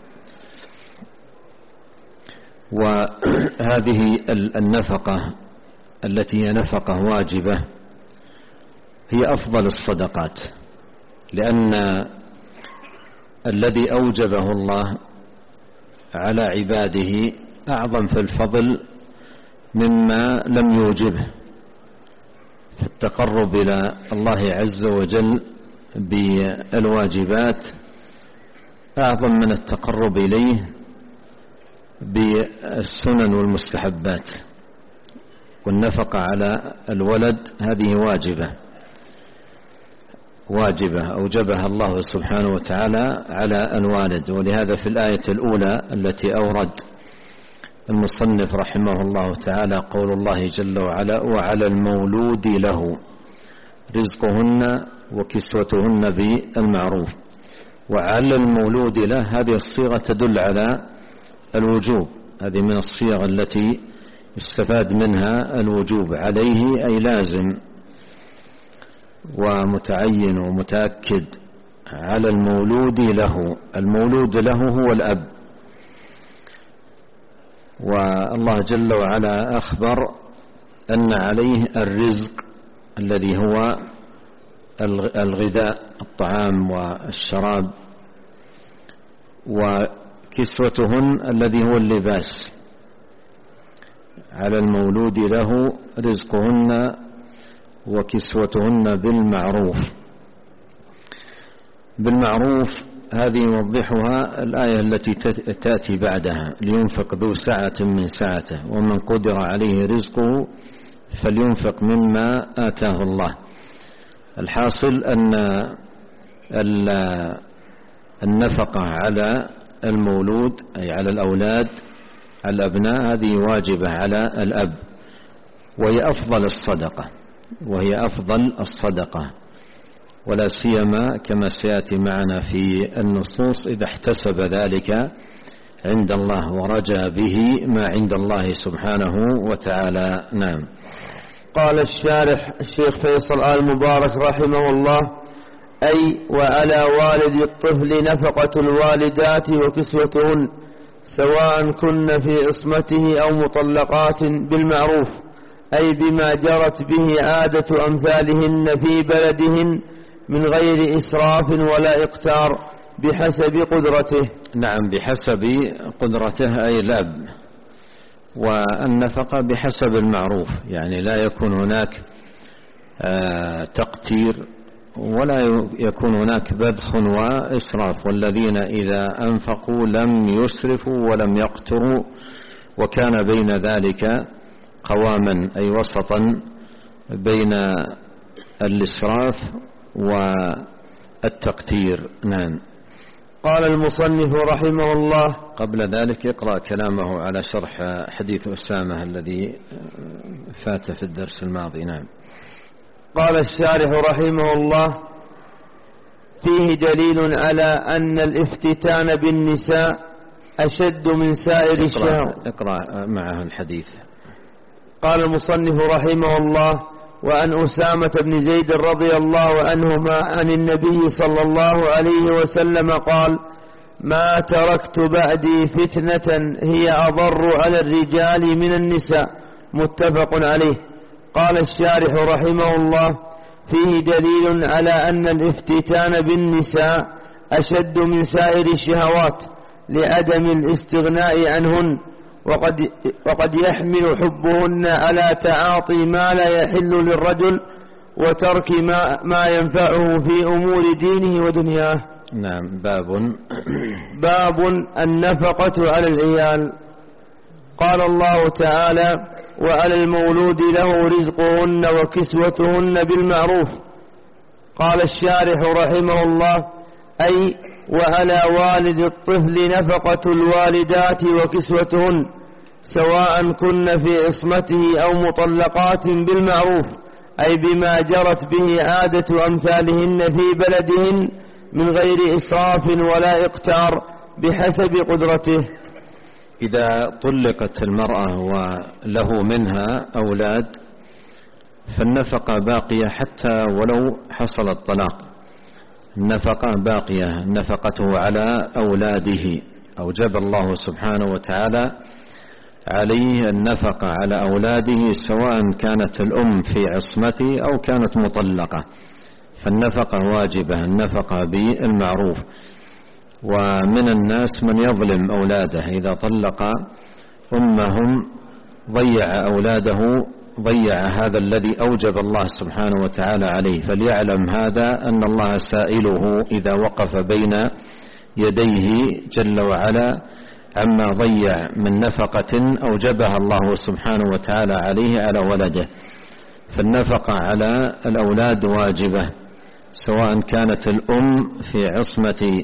وهذه النفقة التي هي نفقة واجبة هي أفضل الصدقات، لأن الذي أوجبه الله على عباده أعظم في الفضل مما لم يوجبه. فالتقرب إلى الله عز وجل بالواجبات أعظم من التقرب إليه بالسنن والمستحبات. والنفقة على الولد هذه واجبة أوجبها الله سبحانه وتعالى على الوالد. ولهذا في الآية الأولى التي أورد المصنف رحمه الله تعالى قول الله جل وعلا: وعلى المولود له رزقهن وكسوتهن بالمعروف. وعلى المولود له، هذه الصيغة تدل على الوجوب، هذه من الصيغ التي يستفاد منها الوجوب. عليه أي لازم ومتعين ومتأكد. على المولود له، المولود له هو الأب. والله جل وعلا أخبر أن عليه الرزق الذي هو الغذاء، الطعام والشراب، وكسوتهن الذي هو اللباس. على المولود له رزقهن وكسوتهن بالمعروف. بالمعروف هذه يوضحها الآية التي تأتي بعدها: لينفق ذو سعة من سعته، ومن قدر عليه رزقه فلينفق مما آتاه الله. الحاصل أن النفقة على المولود أي على الأولاد، الأبناء، هذه واجبة على الأب، وهي أفضل الصدقة، ولا سيما كما سيأتي معنا في النصوص إذا احتسب ذلك عند الله ورجى به ما عند الله سبحانه وتعالى. نعم. قال الشارح الشيخ فيصل آل مبارك رحمه الله: أي وعلى والد الطفل نفقة الوالدات وكسوتهن، سواء كن في عصمته أو مطلقات، بالمعروف، أي بما جرت به عادة أمثالهن في بلدهن من غير إسراف ولا إقتار، بحسب قدرته. نعم، بحسب قدرته أي الأب. والنفقة بحسب المعروف، يعني لا يكون هناك تقتير ولا يكون هناك بذخ وإسراف. والذين إذا أنفقوا لم يسرفوا ولم يقتروا، وكان بين ذلك قواما، أي وسطا بين الإسراف والتقتير. نعم. قال المصنف رحمه الله. قبل ذلك يقرأ كلامه على شرح حديث أسامة الذي فات في الدرس الماضي. نعم. قال الشارح رحمه الله: فيه دليل على أن الافتتان بالنساء أشد من سائر الشهوات. اقرأ معه الحديث. قال المصنف رحمه الله: وأن أسامة بن زيد رضي الله عنهما عن النبي صلى الله عليه وسلم قال: ما تركت بعدي فتنة هي أضر على الرجال من النساء. متفق عليه. قال الشارح رحمه الله: فيه دليل على أن الافتتان بالنساء أشد من سائر الشهوات لعدم الاستغناء عنهن، وقد يحمل حبهن على تعاطي ما لا يحل للرجل وترك ما ينفعه في أمور دينه ودنياه. نعم. باب النفقة على العيال. قال الله تعالى: وعلى المولود له رزقهن وكسوتهن بالمعروف. قال الشارح رحمه الله: أي وعلى والد الطفل نفقة الوالدات وكسوتهن سواء كن في عصمته أو مطلقات بالمعروف، أي بما جرت به عادة أمثالهن في بلدهن من غير إسراف ولا إقتار بحسب قدرته. إذا طلقت المرأة وله منها أولاد فالنفقة باقية حتى ولو حصل الطلاق. النفقة باقية، نفقته على أولاده. أوجب الله سبحانه وتعالى عليه النفقة على أولاده سواء كانت الأم في عصمته أو كانت مطلقة، فالنفقة واجبة، النفقة بالمعروف. ومن الناس من يظلم أولاده، إذا طلق أمهم ضيع أولاده، ضيع هذا الذي أوجب الله سبحانه وتعالى عليه. فليعلم هذا أن الله سائله إذا وقف بين يديه جل وعلا عما ضيع من نفقة أوجبها الله سبحانه وتعالى عليه على ولده. فالنفقة على الأولاد واجبة سواء كانت الأم في عصمة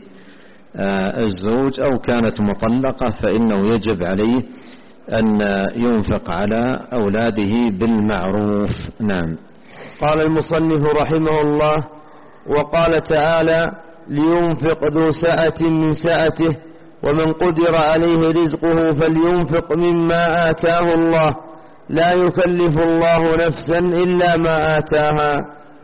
الزوج أو كانت مطلقة، فإنه يجب عليه أن ينفق على أولاده بالمعروف. نعم. قال المصنف رحمه الله: وقال تعالى: لينفق ذو سعة من سعته ومن قدر عليه رزقه فلينفق مما آتاه الله لا يكلف الله نفسا إلا ما آتاها.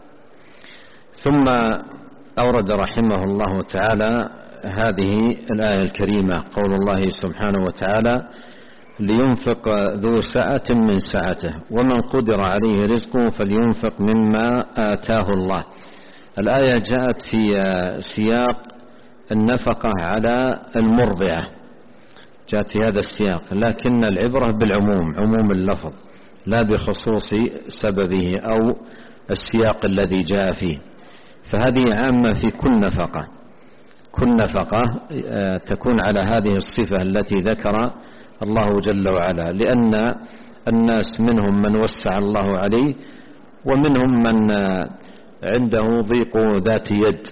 ثم أورد رحمه الله تعالى هذه الآية الكريمة، قول الله سبحانه وتعالى: لينفق ذو سعة من سعته ومن قدر عليه رزقه فلينفق مما آتاه الله. الآية جاءت في سياق النفقة على المرضعة، جاءت في هذا السياق، لكن العبرة بالعموم، عموم اللفظ لا بخصوص سببه أو السياق الذي جاء فيه. فهذه عامة في كل نفقة، كل نفقة تكون على هذه الصفة التي ذكر الله جل وعلا، لأن الناس منهم من وسع الله عليه ومنهم من عنده ضيق ذات يد.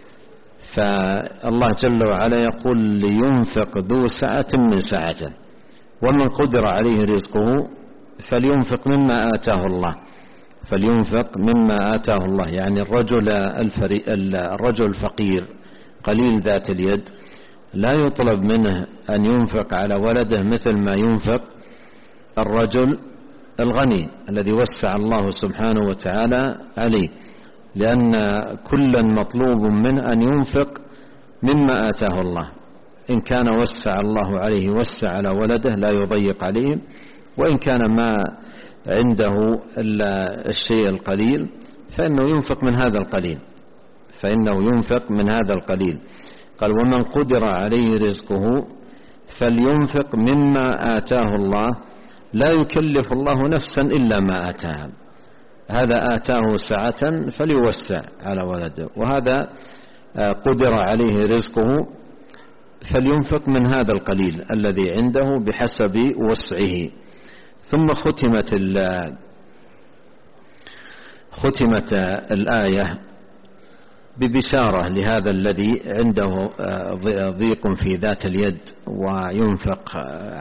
فالله جل وعلا يقول: لينفق ذو سعة من سعته ومن قدر عليه رزقه فلينفق مما آتاه الله. فلينفق مما آتاه الله يعني الرجل الفقير قليل ذات اليد لا يطلب منه أن ينفق على ولده مثل ما ينفق الرجل الغني الذي وسع الله سبحانه وتعالى عليه، لأن كلا مطلوب منه أن ينفق مما آتاه الله. إن كان وسع الله عليه وسع على ولده لا يضيق عليه، وإن كان ما عنده إلا الشيء القليل فإنه ينفق من هذا القليل، فإنه ينفق من هذا القليل. قال: ومن قدر عليه رزقه فلينفق مما آتاه الله لا يكلف الله نفسا إلا ما آتاها. هذا آتاه سعة فليوسع على ولده، وهذا قدر عليه رزقه فلينفق من هذا القليل الذي عنده بحسب وسعه. ثم ختمت الآية ببشارة لهذا الذي عنده ضيق في ذات اليد وينفق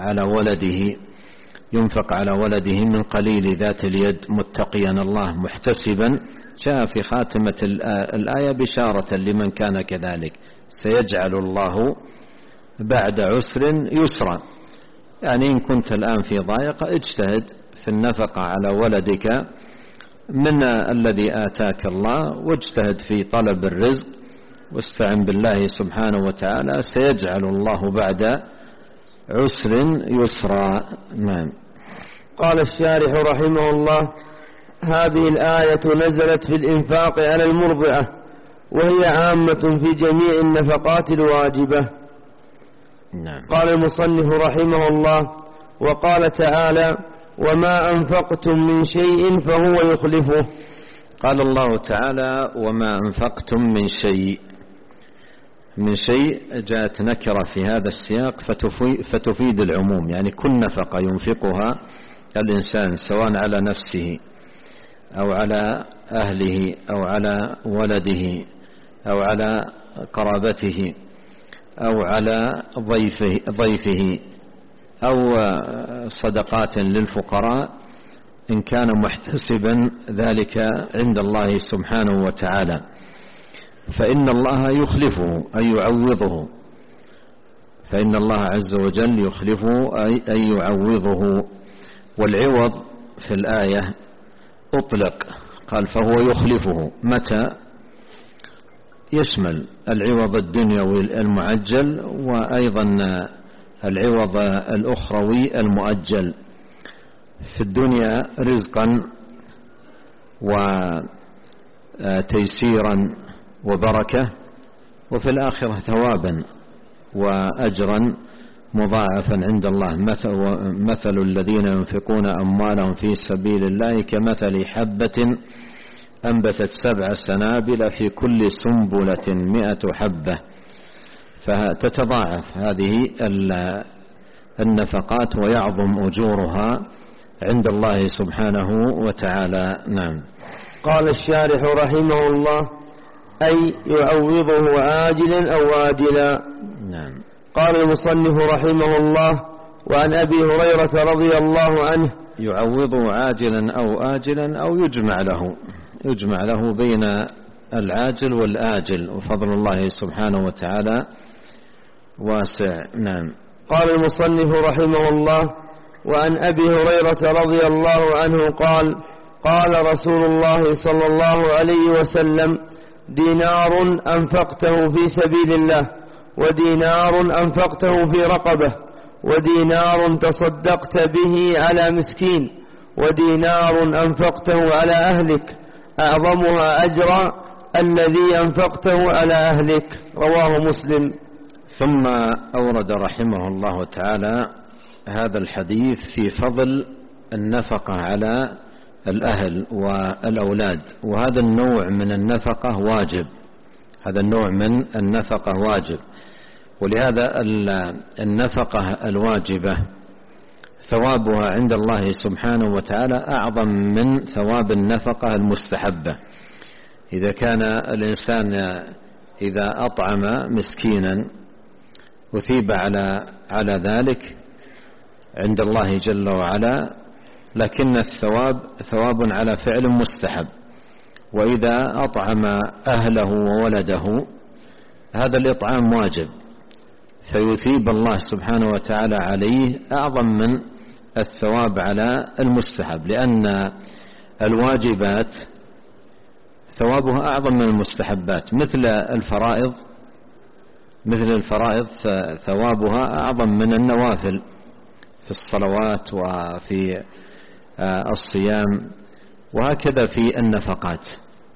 على ولده من قليل ذات اليد متقيا الله محتسبا. جاء في خاتمة الآية بشارة لمن كان كذلك: سيجعل الله بعد عسر يسرا. يعني إن كنت الآن في ضائقة اجتهد في النفقة على ولدك من الذي آتاك الله، واجتهد في طلب الرزق، واستعن بالله سبحانه وتعالى، سيجعل الله بعد عسر يسرا. نعم. قال الشارح رحمه الله: هذه الآية نزلت في الإنفاق على المرضعة، وهي عامة في جميع النفقات الواجبة. نعم. قال المصنف رحمه الله: وقال تعالى: وما أنفقتم من شيء فهو يخلفه. قال الله تعالى: وما أنفقتم من شيء جاءت نكرة في هذا السياق فتفيد العموم، يعني كل نفقة ينفقها الإنسان سواء على نفسه أو على أهله أو على ولده أو على قرابته أو على ضيفه أو صدقات للفقراء، إن كان محتسبا ذلك عند الله سبحانه وتعالى فإن الله يخلفه أي يعوضه، فإن الله عز وجل يخلفه أي يعوضه. والعوض في الآية أطلق، قال فهو يخلفه. متى؟ يشمل العوض الدنيوي المعجل وأيضا العوض الأخروي المؤجل، في الدنيا رزقا وتيسيرا وبركة، وفي الآخرة ثوابا وأجرا مضاعفا عند الله. مثل الذين ينفقون أموالهم في سبيل الله كمثل حبة أنبتت 7 سنابل في كل سنبلة 100 حبة، فتتضاعف هذه النفقات ويعظم أجورها عند الله سبحانه وتعالى. نعم. قال الشارح رحمه الله: أي يعوضه آجلا أو آجلا. نعم. قال المصنف رحمه الله: وعن أبي هريرة رضي الله عنه: يعوضه عاجلا أو آجلا أو يجمع له بين العاجل والآجل، وفضل الله سبحانه وتعالى واسع. نعم. قال المصنف رحمه الله: وعن أبي هريرة رضي الله عنه قال: قال رسول الله صلى الله عليه وسلم: دينار أنفقته في سبيل الله، ودينار أنفقته في رقبة، ودينار تصدقت به على مسكين، ودينار أنفقته على أهلك، أعظمها أجرا الذي أنفقته على أهلك. رواه مسلم. ثم أورد رحمه الله تعالى هذا الحديث في فضل النفقة على الأهل والأولاد، وهذا النوع من النفقة واجب، هذا النوع من النفقة واجب. ولهذا النفقة الواجبة ثوابها عند الله سبحانه وتعالى أعظم من ثواب النفقة المستحبة. إذا كان الإنسان إذا أطعم مسكينا أثيب على ذلك عند الله جل وعلا، لكن الثواب ثواب على فعل مستحب. وإذا أطعم أهله وولده هذا الإطعام واجب، فيثيب الله سبحانه وتعالى عليه أعظم من الثواب على المستحب، لأن الواجبات ثوابها أعظم من المستحبات، مثل الفرائض ثوابها أعظم من النوافل في الصلوات وفي الصيام، وهكذا في النفقات.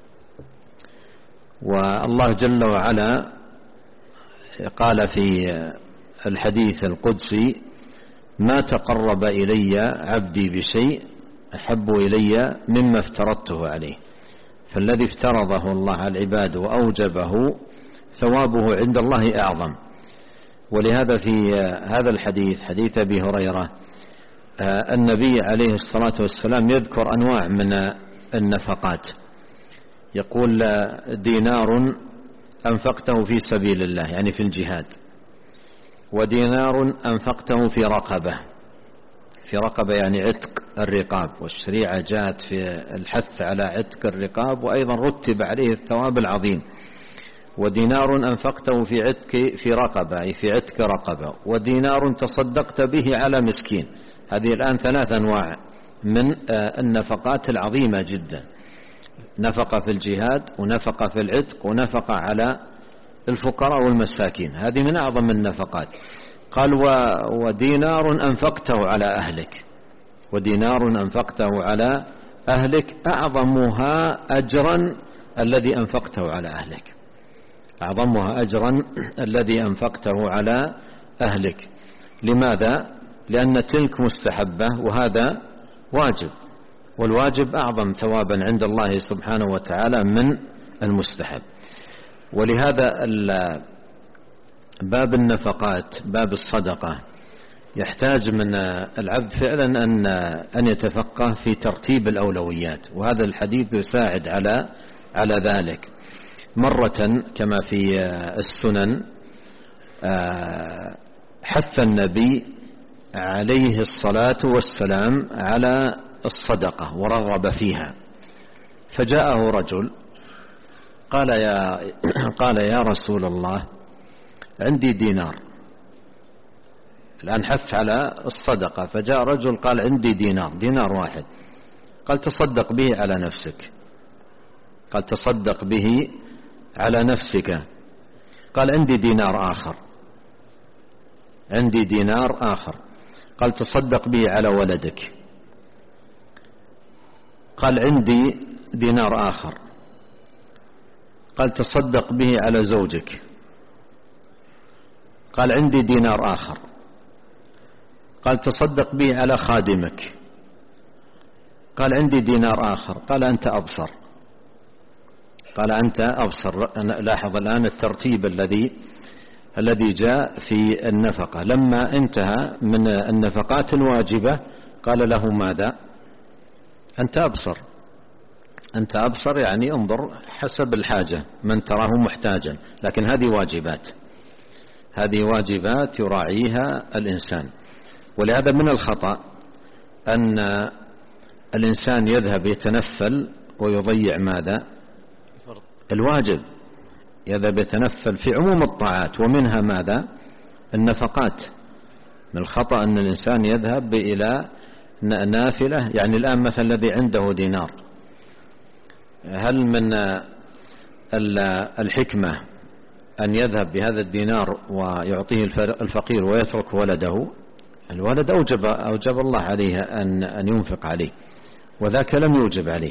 والله جل وعلا قال في الحديث القدسي: ما تقرب إلي عبدي بشيء أحب إلي مما افترضته عليه. فالذي افترضه الله على العباد وأوجبه ثوابه عند الله أعظم. ولهذا في هذا الحديث، حديث أبي هريرة، النبي عليه الصلاة والسلام يذكر أنواع من النفقات، يقول دينار أنفقته في سبيل الله يعني في الجهاد، ودينار أنفقته في رقبة يعني عتق الرقاب، والشريعة جاءت في الحث على عتق الرقاب، وأيضا رتب عليه الثواب العظيم. ودينار أنفقته في رقبة أي في عتق رقبة، ودينار تصدقت به على مسكين. هذه الآن 3 أنواع من النفقات العظيمة جدا: نفقة في الجهاد، ونفقة في العتق، ونفقة على الفقراء والمساكين. هذه من أعظم النفقات. قال ودينار أنفقته على أهلك، ودينار أنفقته على أهلك أعظمها أجرا الذي أنفقته على أهلك، أعظمها أجرا الذي أنفقته على أهلك. لماذا؟ لأن تلك مستحبة وهذا واجب، والواجب أعظم ثوابا عند الله سبحانه وتعالى من المستحب. ولهذا باب النفقات، باب الصدقة، يحتاج من العبد فعلا أن يتفقه في ترتيب الأولويات، وهذا الحديث يساعد على ذلك. مرة كما في السنن حث النبي عليه الصلاة والسلام على الصدقة ورغب فيها، فجاءه رجل قال يا رسول الله عندي دينار. الآن حث على الصدقة، فجاء رجل قال عندي دينار واحد. قال تصدق به على نفسك. قال تصدق به على نفسك. قال عندي دينار آخر. قال تصدق به على ولدك. قال عندي دينار آخر. قال تصدق به على زوجك. قال عندي دينار آخر. قال تصدق به على خادمك. قال عندي دينار آخر. قال أنت أبصر. لاحظ الآن الترتيب الذي جاء في النفقة. لما انتهى من النفقات الواجبة قال له ماذا؟ أنت أبصر يعني انظر حسب الحاجة من تراه محتاجا، لكن هذه واجبات يراعيها الإنسان. ولهذا من الخطأ أن الإنسان يذهب يتنفل ويضيع ماذا؟ الواجب. يذهب يتنفل في عموم الطاعات ومنها ماذا؟ النفقات. من الخطأ أن الإنسان يذهب إلى نافلة. يعني الآن مثلا الذي عنده دينار، هل من الحكمة أن يذهب بهذا الدينار ويعطيه الفقير ويترك ولده؟ الولد أوجب الله عليه أن ينفق عليه، وذاك لم يوجب عليه.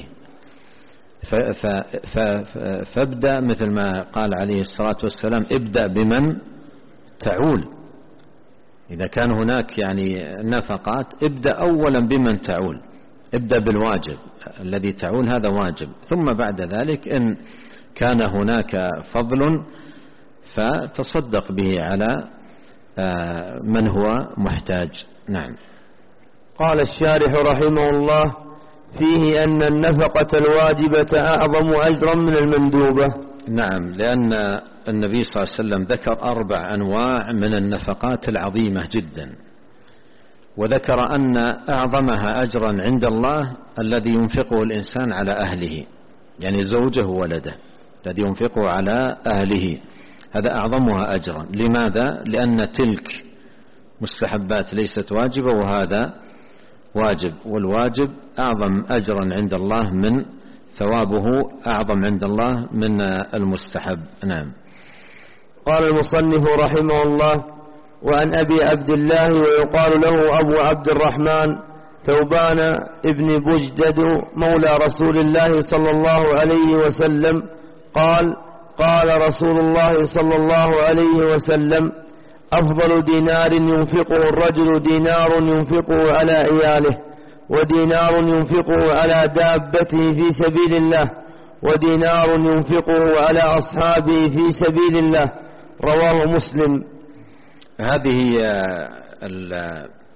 فابدأ مثل ما قال عليه الصلاة والسلام ابدأ بمن تعول. إذا كان هناك يعني نفقات ابدأ أولا بمن تعول، ابدأ بالواجب الذي تعول، هذا واجب. ثم بعد ذلك إن كان هناك فضل فتصدق به على من هو محتاج. نعم. قال الشارح رحمه الله: فيه أن النفقة الواجبة أعظم أجرا من المندوبة. نعم، لأن النبي صلى الله عليه وسلم ذكر 4 أنواع من النفقات العظيمة جدا، وذكر أن أعظمها أجرا عند الله الذي ينفقه الإنسان على أهله، يعني زوجه وولده، الذي ينفقه على أهله، هذا أعظمها أجرا. لماذا؟ لأن تلك مستحبات ليست واجبة وهذا واجب، والواجب أعظم أجرا عند الله، من ثوابه أعظم عند الله من المستحب. نعم. قال المصنف رحمه الله: وعن أبي عبد الله ويقال له أبو عبد الرحمن ثوبان ابن بجدد مولى رسول الله صلى الله عليه وسلم قال: قال رسول الله صلى الله عليه وسلم: أفضل دينار ينفقه الرجل دينار ينفقه على عياله، ودينار ينفقه على دابته في سبيل الله، ودينار ينفقه على أصحابه في سبيل الله. رواه مسلم. هذه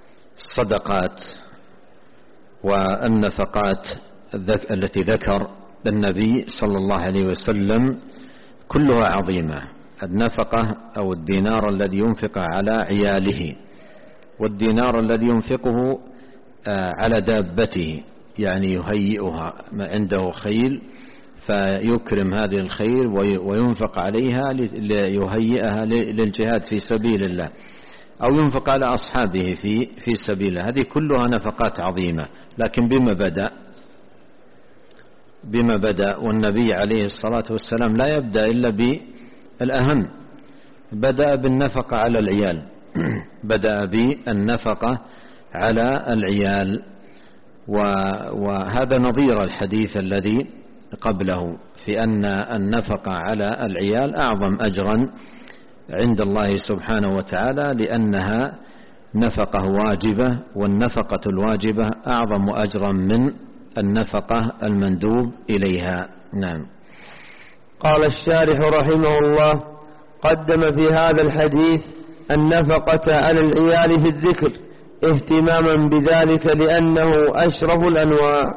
الصدقات والنفقات التي ذكر النبي صلى الله عليه وسلم كلها عظيمة. النفقة أو الدينار الذي ينفق على عياله، والدينار الذي ينفقه على دابته، يعني يهيئها، ما عنده خيل فيكرم هذه الخيل وينفق عليها ليهيئها للجهاد في سبيل الله، أو ينفق على أصحابه في سبيل الله. هذه كلها نفقات عظيمة. لكن بما بدأ والنبي عليه الصلاة والسلام لا يبدأ إلا بالأهم. بدأ بالنفقة على العيال بدأ بالنفقة على العيال، وهذا نظير الحديث الذي قبله في أن النفقة على العيال أعظم أجرا عند الله سبحانه وتعالى، لأنها نفقة واجبة، والنفقة الواجبة أعظم أجرا من النفقة المندوب إليها. نعم. قال الشارح رحمه الله: قدم في هذا الحديث النفقة على العيال في الذكر اهتماما بذلك لأنه أشرف الأنواع.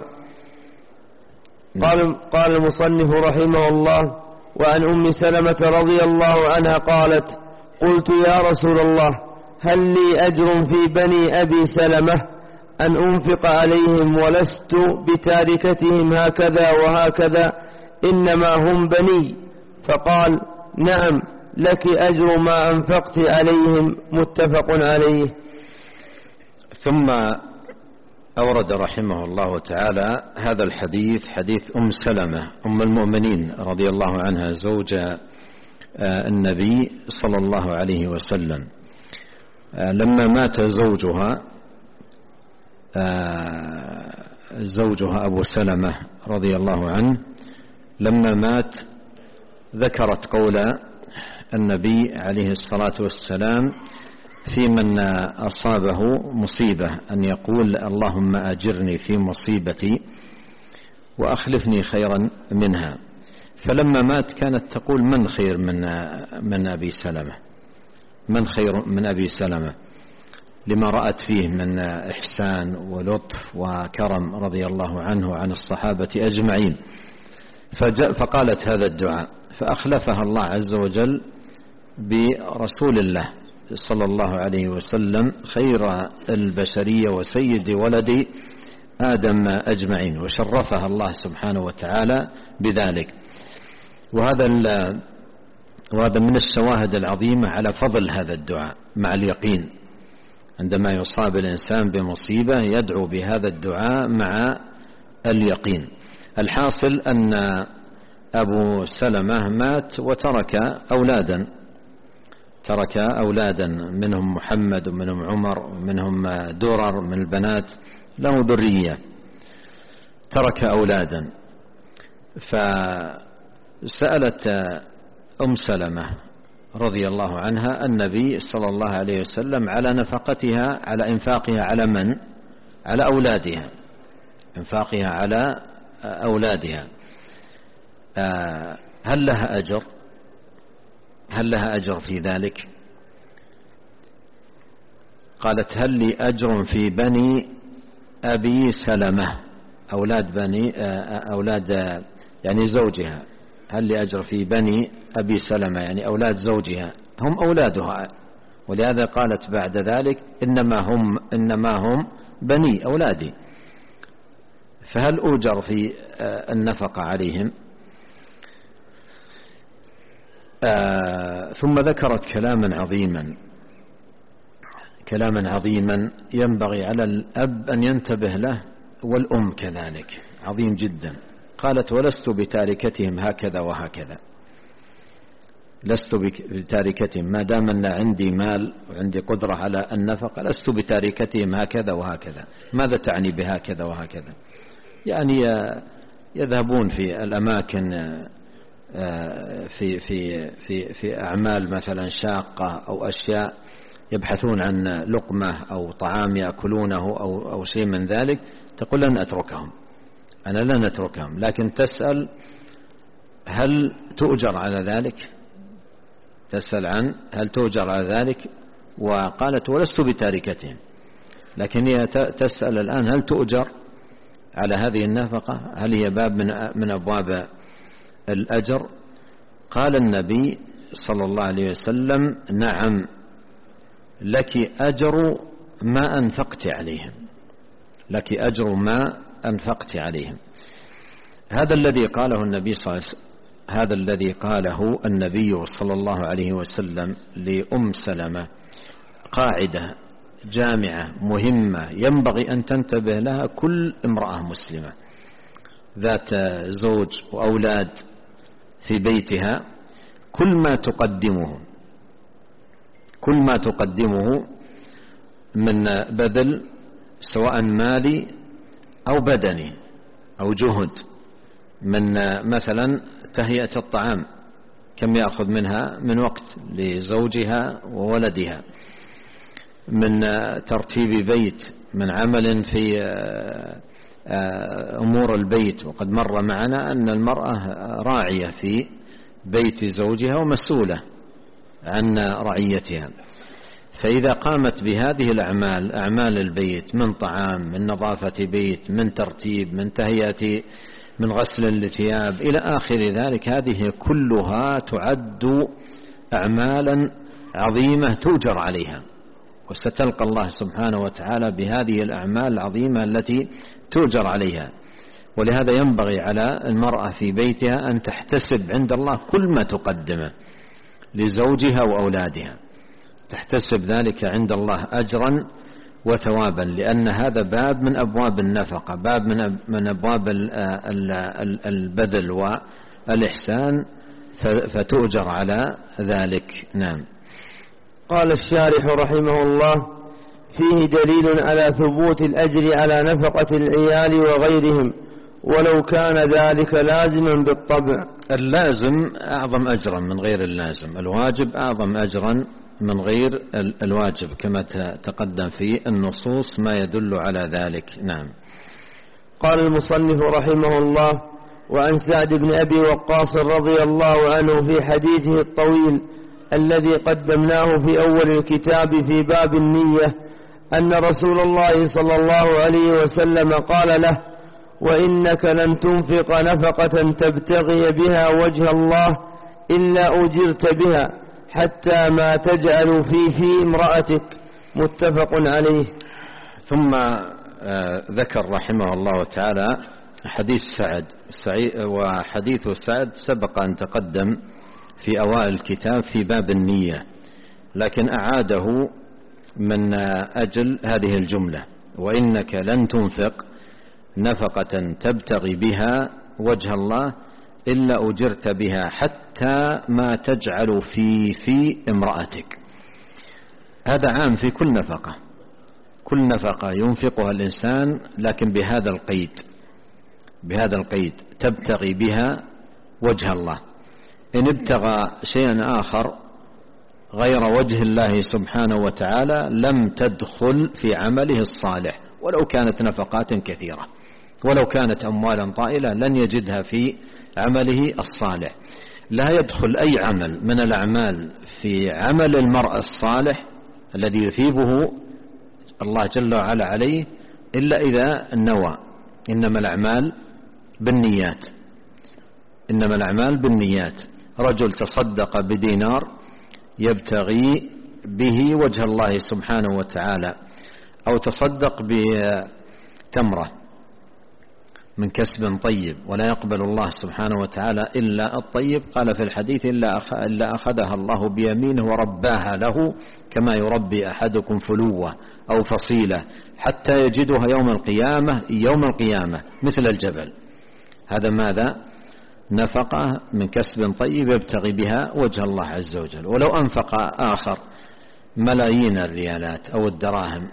قال المصنف رحمه الله: وعن أم سلمة رضي الله عنها قالت: قلت يا رسول الله هل لي أجر في بني أبي سلمة أن أنفق عليهم ولست بتاركتهم هكذا وهكذا، إنما هم بني؟ فقال: نعم، لك أجر ما أنفقت عليهم. متفق عليه. ثم أورد رحمه الله تعالى هذا الحديث، حديث أم سلمة أم المؤمنين رضي الله عنها، زوج النبي صلى الله عليه وسلم. لما مات زوجها أبو سلمة رضي الله عنه، لما مات ذكرت قول النبي عليه الصلاة والسلام في من أصابه مصيبة أن يقول: اللهم أجرني في مصيبتي وأخلفني خيرا منها. فلما مات كانت تقول: من خير من أبي سلمة؟ من خير من أبي سلمة؟ لما رأت فيه من إحسان ولطف وكرم رضي الله عنه وعن الصحابة أجمعين. فقالت هذا الدعاء، فأخلفها الله عز وجل برسول الله صلى الله عليه وسلم، خير البشرية وسيد ولد آدم أجمعين، وشرفها الله سبحانه وتعالى بذلك. وهذا من الشواهد العظيمة على فضل هذا الدعاء مع اليقين. عندما يصاب الإنسان بمصيبة يدعو بهذا الدعاء مع اليقين. الحاصل أن أبو سلمة مات وترك أولادا منهم محمد ومنهم عمر ومنهم درر من البنات، له ذرية، ترك أولادا. فسألت أم سلمة رضي الله عنها النبي صلى الله عليه وسلم على نفقتها، على إنفاقها على من؟ على أولادها، إنفاقها على أولادها، هل لها أجر؟ هل لها أجر في ذلك؟ قالت: هل لي أجر في بني أبي سلمة، أولاد يعني زوجها، هل لي أجر في بني أبي سلمة يعني أولاد زوجها، هم أولادها، ولهذا قالت بعد ذلك: إنما هم بني أولادي، فهل أوجر في النفقة عليهم؟ ثم ذكرت كلاما عظيما ينبغي على الأب أن ينتبه له، والأم كذلك، عظيم جدا. قالت: ولست بتاركتهم هكذا وهكذا، لست بتاركتهم، ما دام أن عندي مال وعندي قدرة على النفقة لست بتاركتهم هكذا وهكذا. ماذا تعني بهكذا وهكذا؟ يعني يذهبون في الأماكن في أعمال مثلا شاقة أو أشياء، يبحثون عن لقمة أو طعام يأكلونه أو شيء من ذلك، تقول: لن أتركهم، أنا لن أتركهم، لكن تسأل هل تؤجر على ذلك؟ تسأل عن هل تؤجر على ذلك؟ وقالت: ولست بتاركتهم، لكن هي تسأل الآن هل تؤجر على هذه النفقة؟ هل هي باب من أبواب الأجر؟ قال النبي صلى الله عليه وسلم: نعم، لك أجر ما أنفقت عليهم، لك أجر ما أنفقت عليهم. هذا الذي قاله النبي صلى الله عليه وسلم لأم سلمة قاعدة جامعة مهمة ينبغي أن تنتبه لها كل امرأة مسلمة ذات زوج وأولاد في بيتها: كل ما تقدمه من بذل، سواء مالي أو بدني أو جهد، من مثلا تهيئة الطعام، كم يأخذ منها من وقت لزوجها وولدها، من ترتيب بيت، من عمل في أمور البيت. وقد مر معنا أن المرأة راعية في بيت زوجها ومسؤولة عن رعيتها، فإذا قامت بهذه الأعمال، أعمال البيت، من طعام، من نظافة بيت، من ترتيب، من تهيئة، من غسل الثياب إلى آخر ذلك، هذه كلها تعد أعمالا عظيمة تؤجر عليها، وستلقى الله سبحانه وتعالى بهذه الأعمال العظيمة التي تؤجر عليها. ولهذا ينبغي على المرأة في بيتها أن تحتسب عند الله كل ما تقدمه لزوجها وأولادها، تحتسب ذلك عند الله أجرا وثوابا، لأن هذا باب من أبواب النفقة، باب من أبواب البذل والإحسان، فتؤجر على ذلك. نعم. قال الشارح رحمه الله: فيه دليل على ثبوت الأجر على نفقة العيال وغيرهم، ولو كان ذلك لازما بالطبع. اللازم أعظم أجرا من غير اللازم، الواجب أعظم أجرا من غير الواجب، كما تقدم في النصوص ما يدل على ذلك. نعم. قال المصنف رحمه الله: وعن سعد بن أبي وقاص رضي الله عنه في حديثه الطويل الذي قدمناه في أول الكتاب في باب النية أن رسول الله صلى الله عليه وسلم قال له: وإنك لن تنفق نفقة تبتغي بها وجه الله إلا أجرت بها حتى ما تجعل في امرأتك. متفق عليه. ثم ذكر رحمه الله تعالى حديث سعد، وحديث سعد سبق أن تقدم في أوائل الكتاب في باب النية، لكن أعاده من أجل هذه الجملة: وإنك لن تنفق نفقة تبتغي بها وجه الله إلا أجرت بها حتى ما تجعل في امرأتك. هذا عام في كل نفقة، كل نفقة ينفقها الإنسان، لكن بهذا القيد: تبتغي بها وجه الله. إن ابتغى شيئا آخر غير وجه الله سبحانه وتعالى لم تدخل في عمله الصالح، ولو كانت نفقات كثيرة، ولو كانت أموالا طائلة لن يجدها في عمله الصالح. لا يدخل أي عمل من الأعمال في عمل المرء الصالح الذي يثيبه الله جل وعلا عليه إلا إذا نوى. إنما الأعمال بالنيات. رجل تصدق بدينار يبتغي به وجه الله سبحانه وتعالى، أو تصدق بتمرة من كسب طيب ولا يقبل الله سبحانه وتعالى إلا الطيب، قال في الحديث: إلا أخذها الله بيمينه ورباها له كما يربي أحدكم فلوة أو فصيلة حتى يجدها يوم القيامة مثل الجبل. هذا ماذا؟ نفقة من كسب طيب يبتغي بها وجه الله عز وجل. ولو أنفق آخر ملايين الريالات أو الدراهم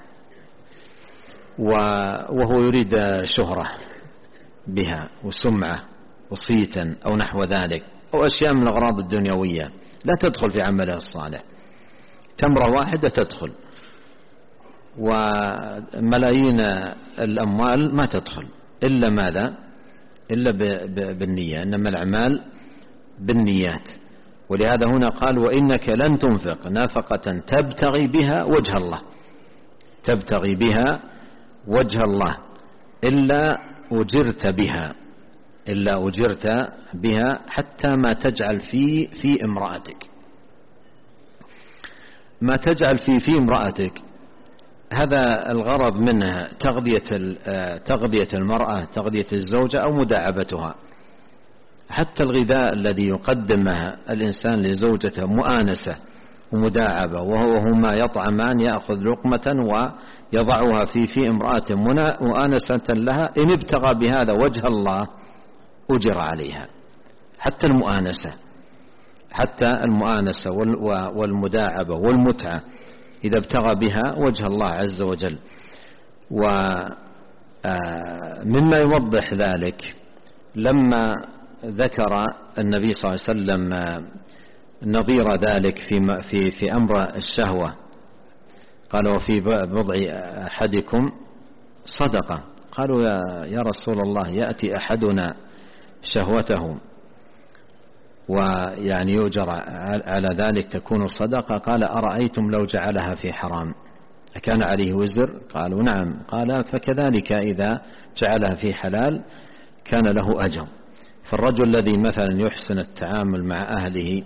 وهو يريد شهرة بها وسمعة وصيتا أو نحو ذلك، أو أشياء من الأغراض الدنيوية، لا تدخل في عمله الصالح. تمرة واحدة تدخل، وملايين الأموال ما تدخل إلا ماذا؟ إلا بالنية. إنما الأعمال بالنيات. ولهذا هنا قال: وإنك لن تنفق نفقة تبتغي بها وجه الله إلا أجرت بها حتى ما تجعل في امرأتك. ما تجعل في امرأتك هذا الغرض منها تغذية المرأة، تغذية الزوجة أو مداعبتها. حتى الغذاء الذي يقدمه الإنسان لزوجته مؤانسة ومداعبة، وهما يطعمان، يأخذ لقمة ويضعها في امرأة مؤانسة لها، إن ابتغى بهذا وجه الله أجر عليها. حتى المؤانسة والمداعبة والمتعة إذا ابتغى بها وجه الله عز وجل. ومما يوضح ذلك لما ذكر النبي صلى الله عليه وسلم نظير ذلك في أمر الشهوة، قال: وفي بضع أحدكم صدقة. قالوا: يا رسول الله، يأتي أحدنا شهوته ويعني يؤجر على ذلك تكون صدقة؟ قال: أرأيتم لو جعلها في حرام أكان عليه وزر؟ قالوا: نعم. قال: فكذلك إذا جعلها في حلال كان له أجر. فالرجل الذي مثلا يحسن التعامل مع أهله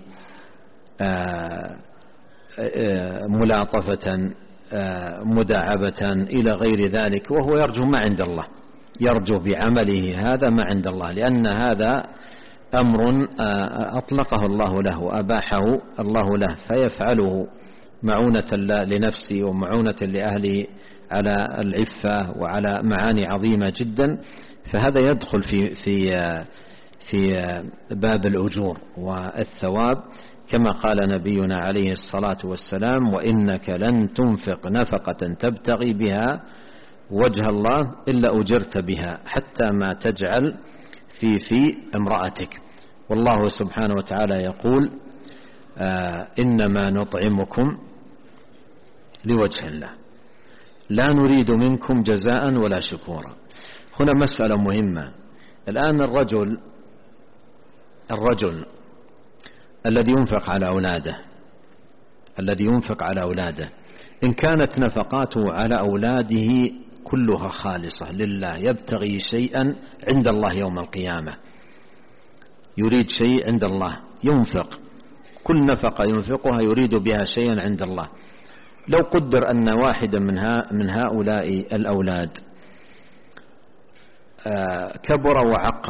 ملاطفة مداعبة إلى غير ذلك، وهو يرجو ما عند الله، يرجو بعمله هذا ما عند الله، لأن هذا أمر أطلقه الله له وأباحه الله له، فيفعله معونة لنفسه ومعونة لأهله على العفة وعلى معاني عظيمة جدا. فهذا يدخل في باب الأجور والثواب، كما قال نبينا عليه الصلاة والسلام: وإنك لن تنفق نفقة تبتغي بها وجه الله إلا أجرت بها حتى ما تجعل في امرأتك. والله سبحانه وتعالى يقول: إنما نطعمكم لوجه الله لا نريد منكم جزاء ولا شكورا. هنا مسألة مهمة. الآن الرجل الذي ينفق على أولاده إن كانت نفقاته على أولاده كلها خالصة لله، يبتغي شيئا عند الله يوم القيامة، يريد شيء عند الله، ينفق كل نفقة ينفقها يريد بها شيئا عند الله. لو قدر أن واحدا من هؤلاء الأولاد كبر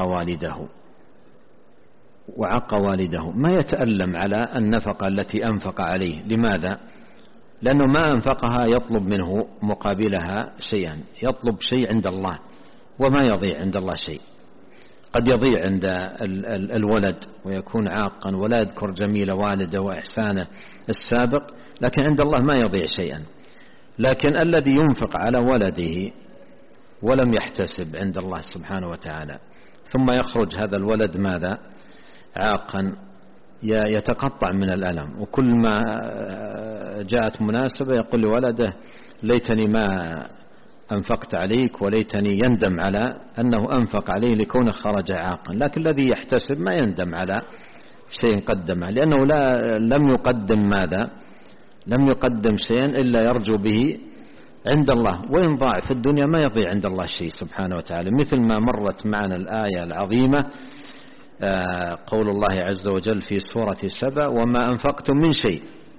وعق والده ما يتألم على النفقة التي أنفق عليه. لماذا؟ لأنه ما أنفقها يطلب منه مقابلها شيئا، يطلب شيء عند الله، وما يضيع عند الله شيء. قد يضيع عند الولد ويكون عاقا ولا يذكر جميل والده وإحسانه السابق، لكن عند الله ما يضيع شيئا. لكن الذي ينفق على ولده ولم يحتسب عند الله سبحانه وتعالى، ثم يخرج هذا الولد ماذا؟ عاقا، يتقطع من الألم، وكل ما جاءت مناسبة يقول لولده: ليتني ما أنفقت عليك، وليتني يندم على أنه أنفق عليه لكونه خرج عاقا. لكن الذي يحتسب ما يندم على شيء قدمه، لأنه لم يقدم ماذا؟ لم يقدم شيئا إلا يرجو به عند الله، وإن ضاع في الدنيا ما يضيع عند الله شيء سبحانه وتعالى. مثل ما مرت معنا الآية العظيمة قول الله عز وجل في سورة سبأ: وما أنفقتم من شيء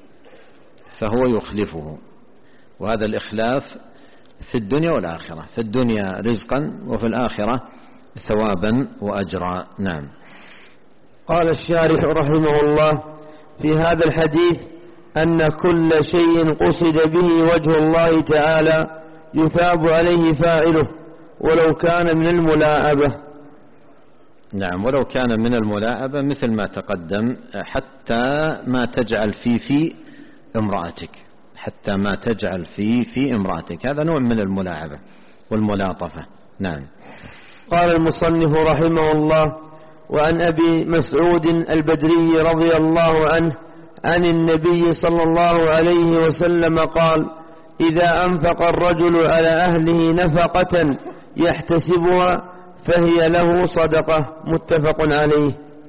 فهو يخلفه. وهذا الإخلاف في الدنيا والآخرة، في الدنيا رزقا وفي الآخرة ثوابا وأجرا. نعم. قال الشارح رحمه الله: في هذا الحديث أن كل شيء قصد به وجه الله تعالى يثاب عليه فاعله ولو كان من الملاعبة. نعم، ولو كان من الملاعبة مثل ما تقدم، حتى ما تجعل في امرأتك، حتى ما تجعل في امرأتك، هذا نوع من الملاعبة والملاطفة. نعم. قال المصنف رحمه الله: وعن أبي مسعود البدري رضي الله عنه عن النبي صلى الله عليه وسلم قال: إذا أنفق الرجل على أهله نفقة يحتسبها فهي له صدقة. متفق عليه.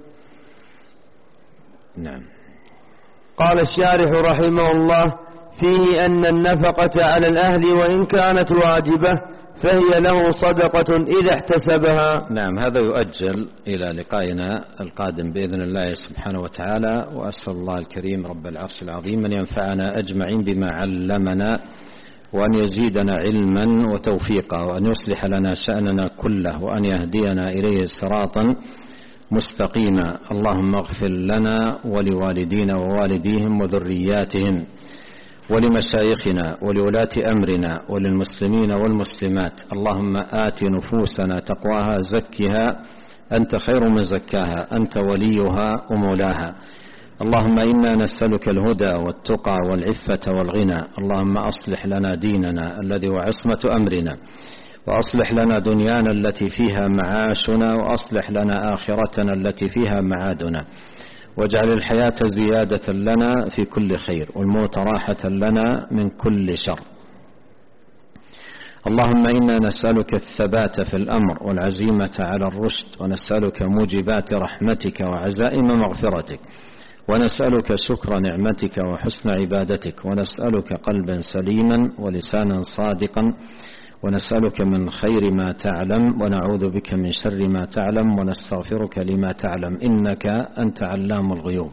نعم. قال الشارح رحمه الله: فيه أن النفقة على الأهل وإن كانت واجبة فهي له صدقة إذا احتسبها. نعم، هذا يؤجل إلى لقائنا القادم بإذن الله سبحانه وتعالى، وأسأل الله الكريم رب العرش العظيم أن ينفعنا أجمعين بما علمنا، وأن يزيدنا علما وتوفيقا، وأن يصلح لنا شأننا كله، وأن يهدينا إليه صراطا مستقيما. اللهم اغفر لنا ولوالدينا ووالديهم وذرياتهم ولمشايخنا ولولاة أمرنا وللمسلمين والمسلمات. اللهم آت نفوسنا تقواها زكها أنت خير من زكاها، أنت وليها ومولاها. اللهم إنا نسألك الهدى والتقى والعفة والغنى. اللهم أصلح لنا ديننا الذي هو عصمة أمرنا، وأصلح لنا دنيانا التي فيها معاشنا، وأصلح لنا آخرتنا التي فيها معادنا، واجعل الحياة زيادة لنا في كل خير، والموت راحة لنا من كل شر. اللهم إنا نسألك الثبات في الأمر والعزيمة على الرشد، ونسألك موجبات رحمتك وعزائم مغفرتك، ونسألك شكر نعمتك وحسن عبادتك، ونسألك قلبا سليما ولسانا صادقا، ونسألك من خير ما تعلم، ونعوذ بك من شر ما تعلم، ونستغفرك لما تعلم، إنك أنت علام الغيوب.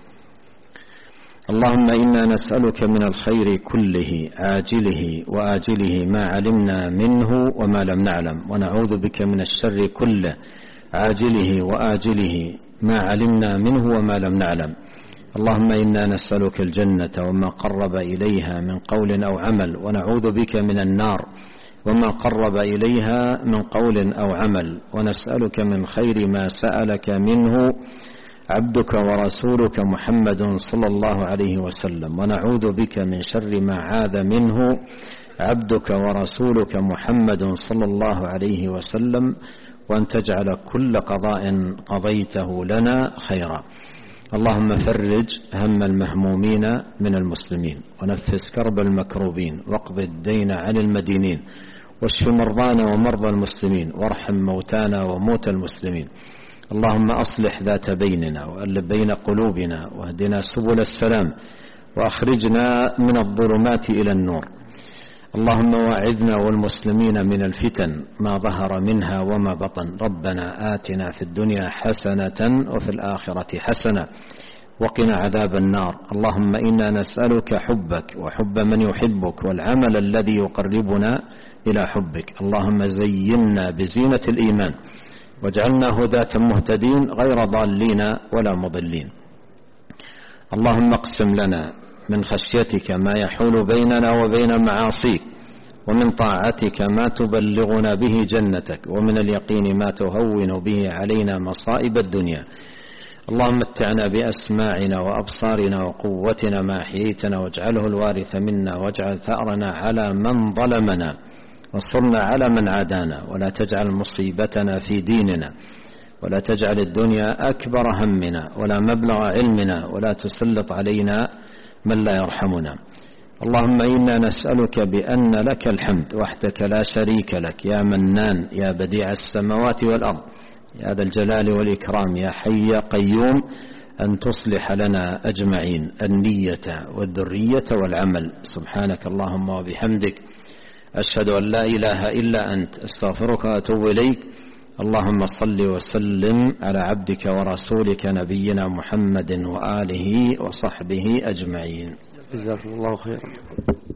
اللهم إنا نسألك من الخير كله عاجله وآجله ما علمنا منه وما لم نعلم، ونعوذ بك من الشر كله عاجله وآجله ما علمنا منه وما لم نعلم. اللهم إنا نسألك الجنة وما قرب إليها من قول أو عمل، ونعوذ بك من النار وما قرب إليها من قول أو عمل، ونسألك من خير ما سألك منه عبدك ورسولك محمد صلى الله عليه وسلم، ونعوذ بك من شر ما عاذ منه عبدك ورسولك محمد صلى الله عليه وسلم، وأن تجعل كل قضاء قضيته لنا خيرا. اللهم فرج هم المهمومين من المسلمين، ونفس كرب المكروبين، واقض الدين عن المدينين، واشف مرضانا ومرضى المسلمين، وارحم موتانا وموتى المسلمين. اللهم أصلح ذات بيننا، وألف بين قلوبنا، واهدنا سبل السلام، وأخرجنا من الظلمات إلى النور. اللهم واعذنا والمسلمين من الفتن ما ظهر منها وما بطن. ربنا آتنا في الدنيا حسنة وفي الآخرة حسنة وقنا عذاب النار. اللهم إنا نسألك حبك وحب من يحبك، والعمل الذي يقربنا إلى حبك. اللهم زينا بزينة الإيمان، واجعلنا هداة مهتدين غير ضالين ولا مضلين. اللهم اقسم لنا من خشيتك ما يحول بيننا وبين معاصيك، ومن طاعتك ما تبلغنا به جنتك، ومن اليقين ما تهون به علينا مصائب الدنيا. اللهم متعنا بأسماعنا وأبصارنا وقوتنا ما أحييتنا، واجعله الوارث منا، واجعل ثأرنا على من ظلمنا، وانصرنا على من عادانا، ولا تجعل مصيبتنا في ديننا، ولا تجعل الدنيا أكبر همنا ولا مبلغ علمنا، ولا تسلط علينا من لا يرحمنا. اللهم إنا نسألك بأن لك الحمد وحدك لا شريك لك، يا منان يا بديع السماوات والأرض، يا ذا الجلال والإكرام، يا حي يا قيوم، أن تصلح لنا أجمعين النية والذرية والعمل. سبحانك اللهم وبحمدك، أشهد أن لا إله إلا أنت، أستغفرك وأتوب إليك. اللهم صل وسلم على عبدك ورسولك نبينا محمد وآله وصحبه أجمعين. جزاكم الله خيرا.